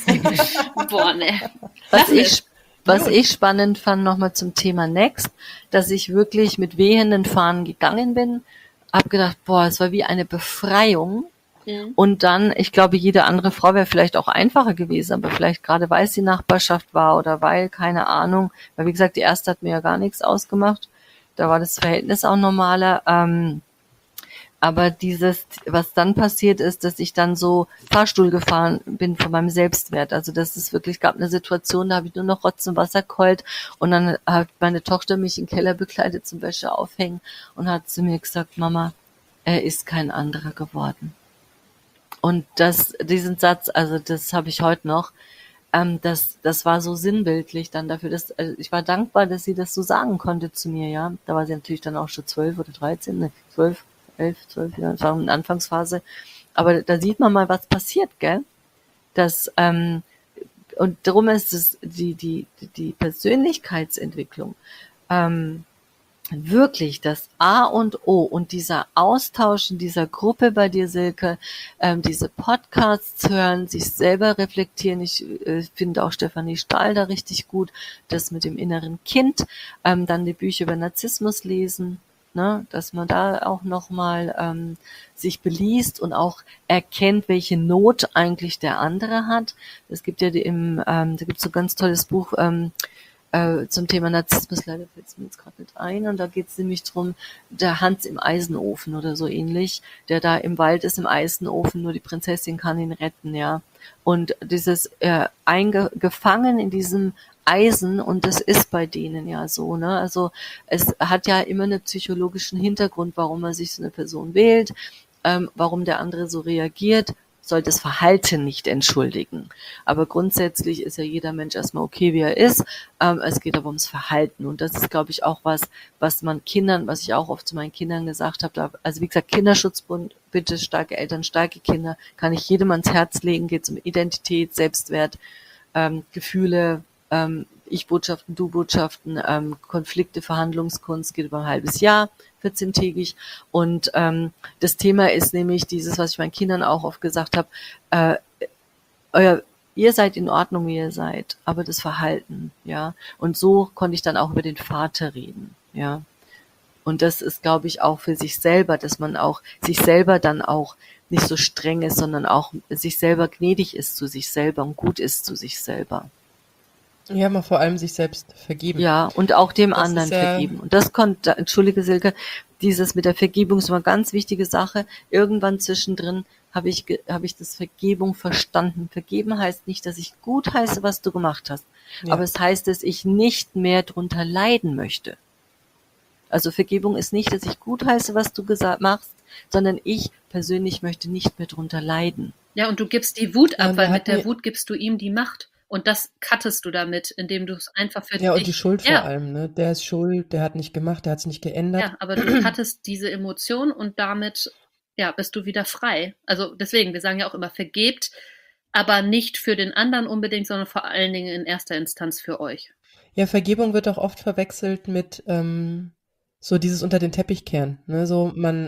Boah, ne. Was ich spannend fand, nochmal zum Thema Next, dass ich wirklich mit wehenden Fahnen gegangen bin, hab gedacht, boah, es war wie eine Befreiung. Und dann, ich glaube, jede andere Frau wäre vielleicht auch einfacher gewesen, aber vielleicht gerade weil es die Nachbarschaft war oder weil, keine Ahnung, weil wie gesagt, die erste hat mir ja gar nichts ausgemacht, da war das Verhältnis auch normaler, aber was dann passiert ist, dass ich dann so Fahrstuhl gefahren bin von meinem Selbstwert, also das ist wirklich, gab eine Situation, da habe ich nur noch Rotz und Wasser geheult und dann hat meine Tochter mich in den Keller begleitet zum Wäsche aufhängen und hat zu mir gesagt, Mama, er ist kein anderer geworden. Und diesen Satz, also das habe ich heute noch, das war so sinnbildlich dann dafür, dass ich war dankbar, dass sie das so sagen konnte zu mir, ja. Da war sie natürlich dann auch schon 12 oder 13, ne, 12, 11, 12, ja, das war eine Anfangsphase. Aber da sieht man mal, was passiert, gell? Und darum ist es die Persönlichkeitsentwicklung, wirklich das A und O und dieser Austausch in dieser Gruppe bei dir, Silke, diese Podcasts hören, sich selber reflektieren. Ich finde auch Stefanie Stahl da richtig gut, das mit dem inneren Kind, dann die Bücher über Narzissmus lesen, ne, dass man da auch nochmal sich beliest und auch erkennt, welche Not eigentlich der andere hat. Es gibt ja da gibt so ein ganz tolles Buch, zum Thema Narzissmus, leider fällt es mir jetzt gerade nicht ein, und da geht es nämlich drum, der Hans im Eisenofen oder so ähnlich, der da im Wald ist, im Eisenofen, nur die Prinzessin kann ihn retten, ja. Und dieses gefangen in diesem Eisen, und das ist bei denen ja so, ne? Also es hat ja immer einen psychologischen Hintergrund, warum man sich so eine Person wählt, warum der andere so reagiert, soll das Verhalten nicht entschuldigen. Aber grundsätzlich ist ja jeder Mensch erstmal okay, wie er ist. Es geht aber ums Verhalten. Und das ist, glaube ich, auch was man Kindern, was ich auch oft zu meinen Kindern gesagt habe. Also wie gesagt, Kinderschutzbund, bitte starke Eltern, starke Kinder, kann ich jedem ans Herz legen. Geht es um Identität, Selbstwert, Gefühle, Ich-Botschaften, Du-Botschaften, Konflikte, Verhandlungskunst, geht über ein halbes Jahr, 14-tägig. Und das Thema ist nämlich dieses, was ich meinen Kindern auch oft gesagt habe, ihr seid in Ordnung, wie ihr seid, aber das Verhalten, ja. Und so konnte ich dann auch über den Vater reden, ja. Und das ist, glaube ich, auch für sich selber, dass man auch sich selber dann auch nicht so streng ist, sondern auch sich selber gnädig ist zu sich selber und gut ist zu sich selber. Ja, mal vor allem sich selbst vergeben. Ja, und auch dem Das anderen ist ja, vergeben. Und das konnte, entschuldige Silke, dieses mit der Vergebung ist immer eine ganz wichtige Sache. Irgendwann zwischendrin habe ich das Vergebung verstanden. Vergeben heißt nicht, dass ich gut heiße, was du gemacht hast. ja, Aber es heißt, dass ich nicht mehr drunter leiden möchte. Also Vergebung ist nicht, dass ich gut heiße, was du machst, sondern ich persönlich möchte nicht mehr drunter leiden. Ja, und du gibst die Wut ja, ab, und weil da mit hatten der wir, Wut gibst du ihm die Macht. Und das cuttest du damit, indem du es einfach für ja, und die dich, Schuld vor ja, allem, ne? Der ist schuld, der hat nicht gemacht, der hat es nicht geändert. ja, aber du cuttest diese Emotion und damit, ja, bist du wieder frei. Also deswegen, wir sagen ja auch immer, vergebt, aber nicht für den anderen unbedingt, sondern vor allen Dingen in erster Instanz für euch. Ja, Vergebung wird auch oft verwechselt mit so dieses unter den Teppich kehren. Ne? So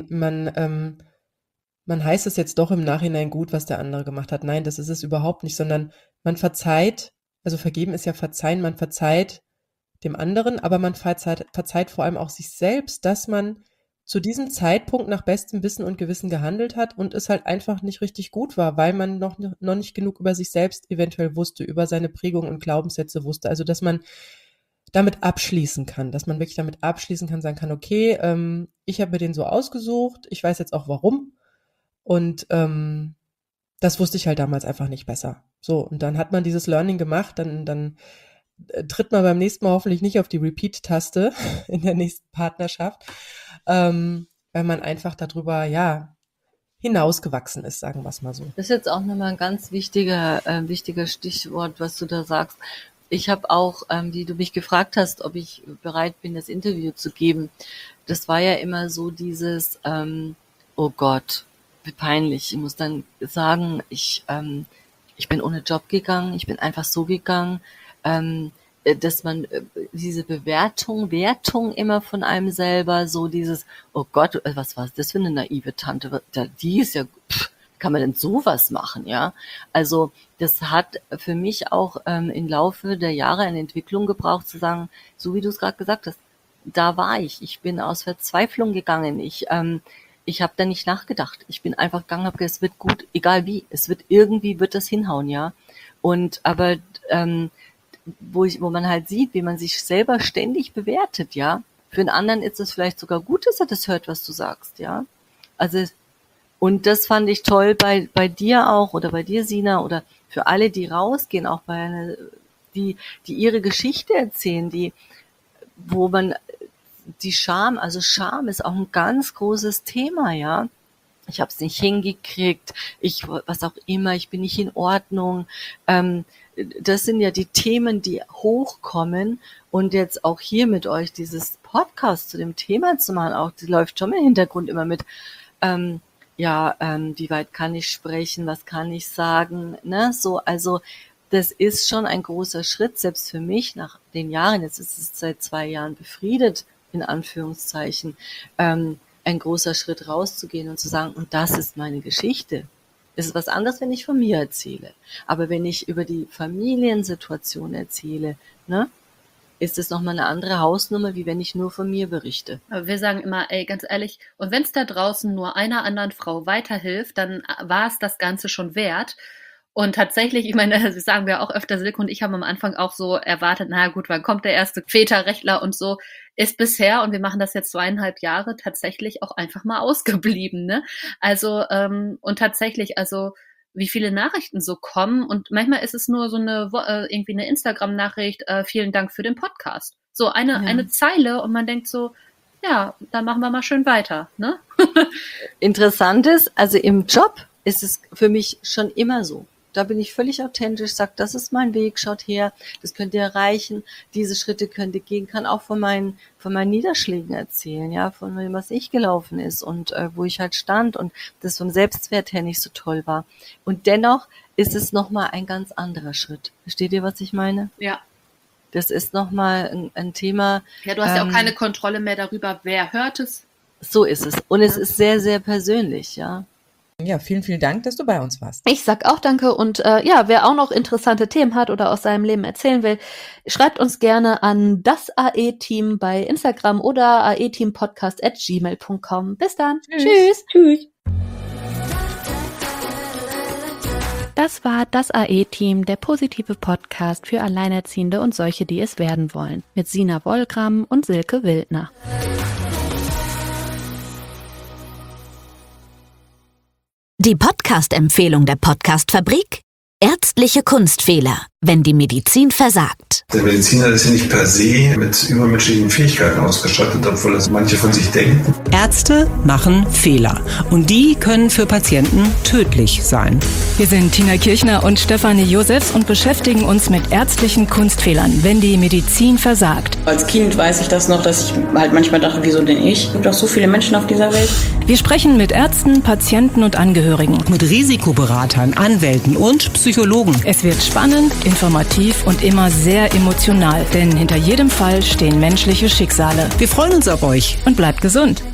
man heißt es jetzt doch im Nachhinein gut, was der andere gemacht hat. Nein, das ist es überhaupt nicht, sondern man verzeiht, also vergeben ist ja verzeihen, man verzeiht dem anderen, aber man verzeiht vor allem auch sich selbst, dass man zu diesem Zeitpunkt nach bestem Wissen und Gewissen gehandelt hat und es halt einfach nicht richtig gut war, weil man noch nicht genug über sich selbst eventuell wusste, über seine Prägungen und Glaubenssätze wusste. Also dass man damit abschließen kann, dass man wirklich damit abschließen kann, sagen kann, okay, ich habe mir den so ausgesucht, ich weiß jetzt auch warum und das wusste ich halt damals einfach nicht besser. So, und dann hat man dieses Learning gemacht, dann tritt man beim nächsten Mal hoffentlich nicht auf die Repeat-Taste in der nächsten Partnerschaft, weil man einfach darüber, ja, hinausgewachsen ist, sagen wir es mal so. Das ist jetzt auch nochmal ein ganz wichtiger Stichwort, was du da sagst. Ich habe auch, wie du mich gefragt hast, ob ich bereit bin, das Interview zu geben. Das war ja immer so dieses, oh Gott, wie peinlich. Ich muss dann sagen, ich bin ohne Job gegangen, ich bin einfach so gegangen, dass man diese Wertung immer von einem selber, so dieses, oh Gott, was war das für eine naive Tante, die ist ja, kann man denn sowas machen, ja? Also das hat für mich auch im Laufe der Jahre eine Entwicklung gebraucht, zu sagen, so wie du es gerade gesagt hast, da war ich bin aus Verzweiflung gegangen, ich habe da nicht nachgedacht, ich bin einfach gegangen, habe gesagt, es wird gut, egal wie, wird das hinhauen, ja? Und aber wo man halt sieht, wie man sich selber ständig bewertet, ja. Für den anderen ist es vielleicht sogar gut, dass er das hört, was du sagst, ja. Also, und das fand ich toll bei dir auch, oder bei dir, Sina, oder für alle, die rausgehen, auch die ihre Geschichte erzählen, wo man die Scham, also Scham ist auch ein ganz großes Thema, ja. Ich habe es nicht hingekriegt, was auch immer, ich bin nicht in Ordnung. Das sind ja die Themen, die hochkommen, und jetzt auch hier mit euch dieses Podcast zu dem Thema zu machen, auch die läuft schon im Hintergrund immer mit, wie weit kann ich sprechen, was kann ich sagen, ne, so, also das ist schon ein großer Schritt, selbst für mich nach den Jahren, jetzt ist es seit 2 Jahren befriedet, in Anführungszeichen, ein großer Schritt rauszugehen und zu sagen, und das ist meine Geschichte. Es ist was anderes, wenn ich von mir erzähle. Aber wenn ich über die Familiensituation erzähle, ne, ist es nochmal eine andere Hausnummer, wie wenn ich nur von mir berichte. Aber wir sagen immer, ey, ganz ehrlich, und wenn es da draußen nur einer anderen Frau weiterhilft, dann war es das Ganze schon wert. Und tatsächlich, ich meine, das sagen wir auch öfter, Silke und ich haben am Anfang auch so erwartet, na gut, wann kommt der erste Väterrechtler und so, ist bisher, und wir machen das jetzt 2,5 Jahre, tatsächlich auch einfach mal ausgeblieben, ne? Also, und tatsächlich, also, wie viele Nachrichten so kommen, und manchmal ist es nur so irgendwie eine Instagram-Nachricht, vielen Dank für den Podcast. So eine Zeile, und man denkt so, ja, dann machen wir mal schön weiter, ne? Interessant ist, also im Job ist es für mich schon immer so. Da bin ich völlig authentisch, sage, das ist mein Weg, schaut her, das könnt ihr erreichen, diese Schritte könnt ihr gehen, kann auch von meinen Niederschlägen erzählen, ja, von dem, was ich gelaufen ist und wo ich halt stand und das vom Selbstwert her nicht so toll war. Und dennoch ist es nochmal ein ganz anderer Schritt. Versteht ihr, was ich meine? Ja. Das ist nochmal ein Thema. Ja, du hast ja auch keine Kontrolle mehr darüber, wer hört es. So ist es. Und es ist sehr, sehr persönlich, ja. Ja, vielen, vielen Dank, dass du bei uns warst. Ich sag auch danke, und wer auch noch interessante Themen hat oder aus seinem Leben erzählen will, schreibt uns gerne an das AE-Team bei Instagram oder aeteampodcast@gmail.com. Bis dann. Tschüss. Tschüss. Das war das AE-Team, der positive Podcast für Alleinerziehende und solche, die es werden wollen, mit Sina Wollgramm und Silke Wildner. Die Podcast-Empfehlung der Podcast-Fabrik: Ärztliche Kunstfehler, wenn die Medizin versagt. Der Mediziner ist ja nicht per se mit übermenschlichen Fähigkeiten ausgestattet, obwohl das manche von sich denken. Ärzte machen Fehler und die können für Patienten tödlich sein. Wir sind Tina Kirchner und Stefanie Josefs und beschäftigen uns mit ärztlichen Kunstfehlern, wenn die Medizin versagt. Als Kind weiß ich das noch, dass ich halt manchmal dachte, wieso denn ich? Es gibt doch so viele Menschen auf dieser Welt. Wir sprechen mit Ärzten, Patienten und Angehörigen. Mit Risikoberatern, Anwälten und Psychologen. Es wird spannend, informativ und immer sehr emotional, denn hinter jedem Fall stehen menschliche Schicksale. Wir freuen uns auf euch. Und bleibt gesund.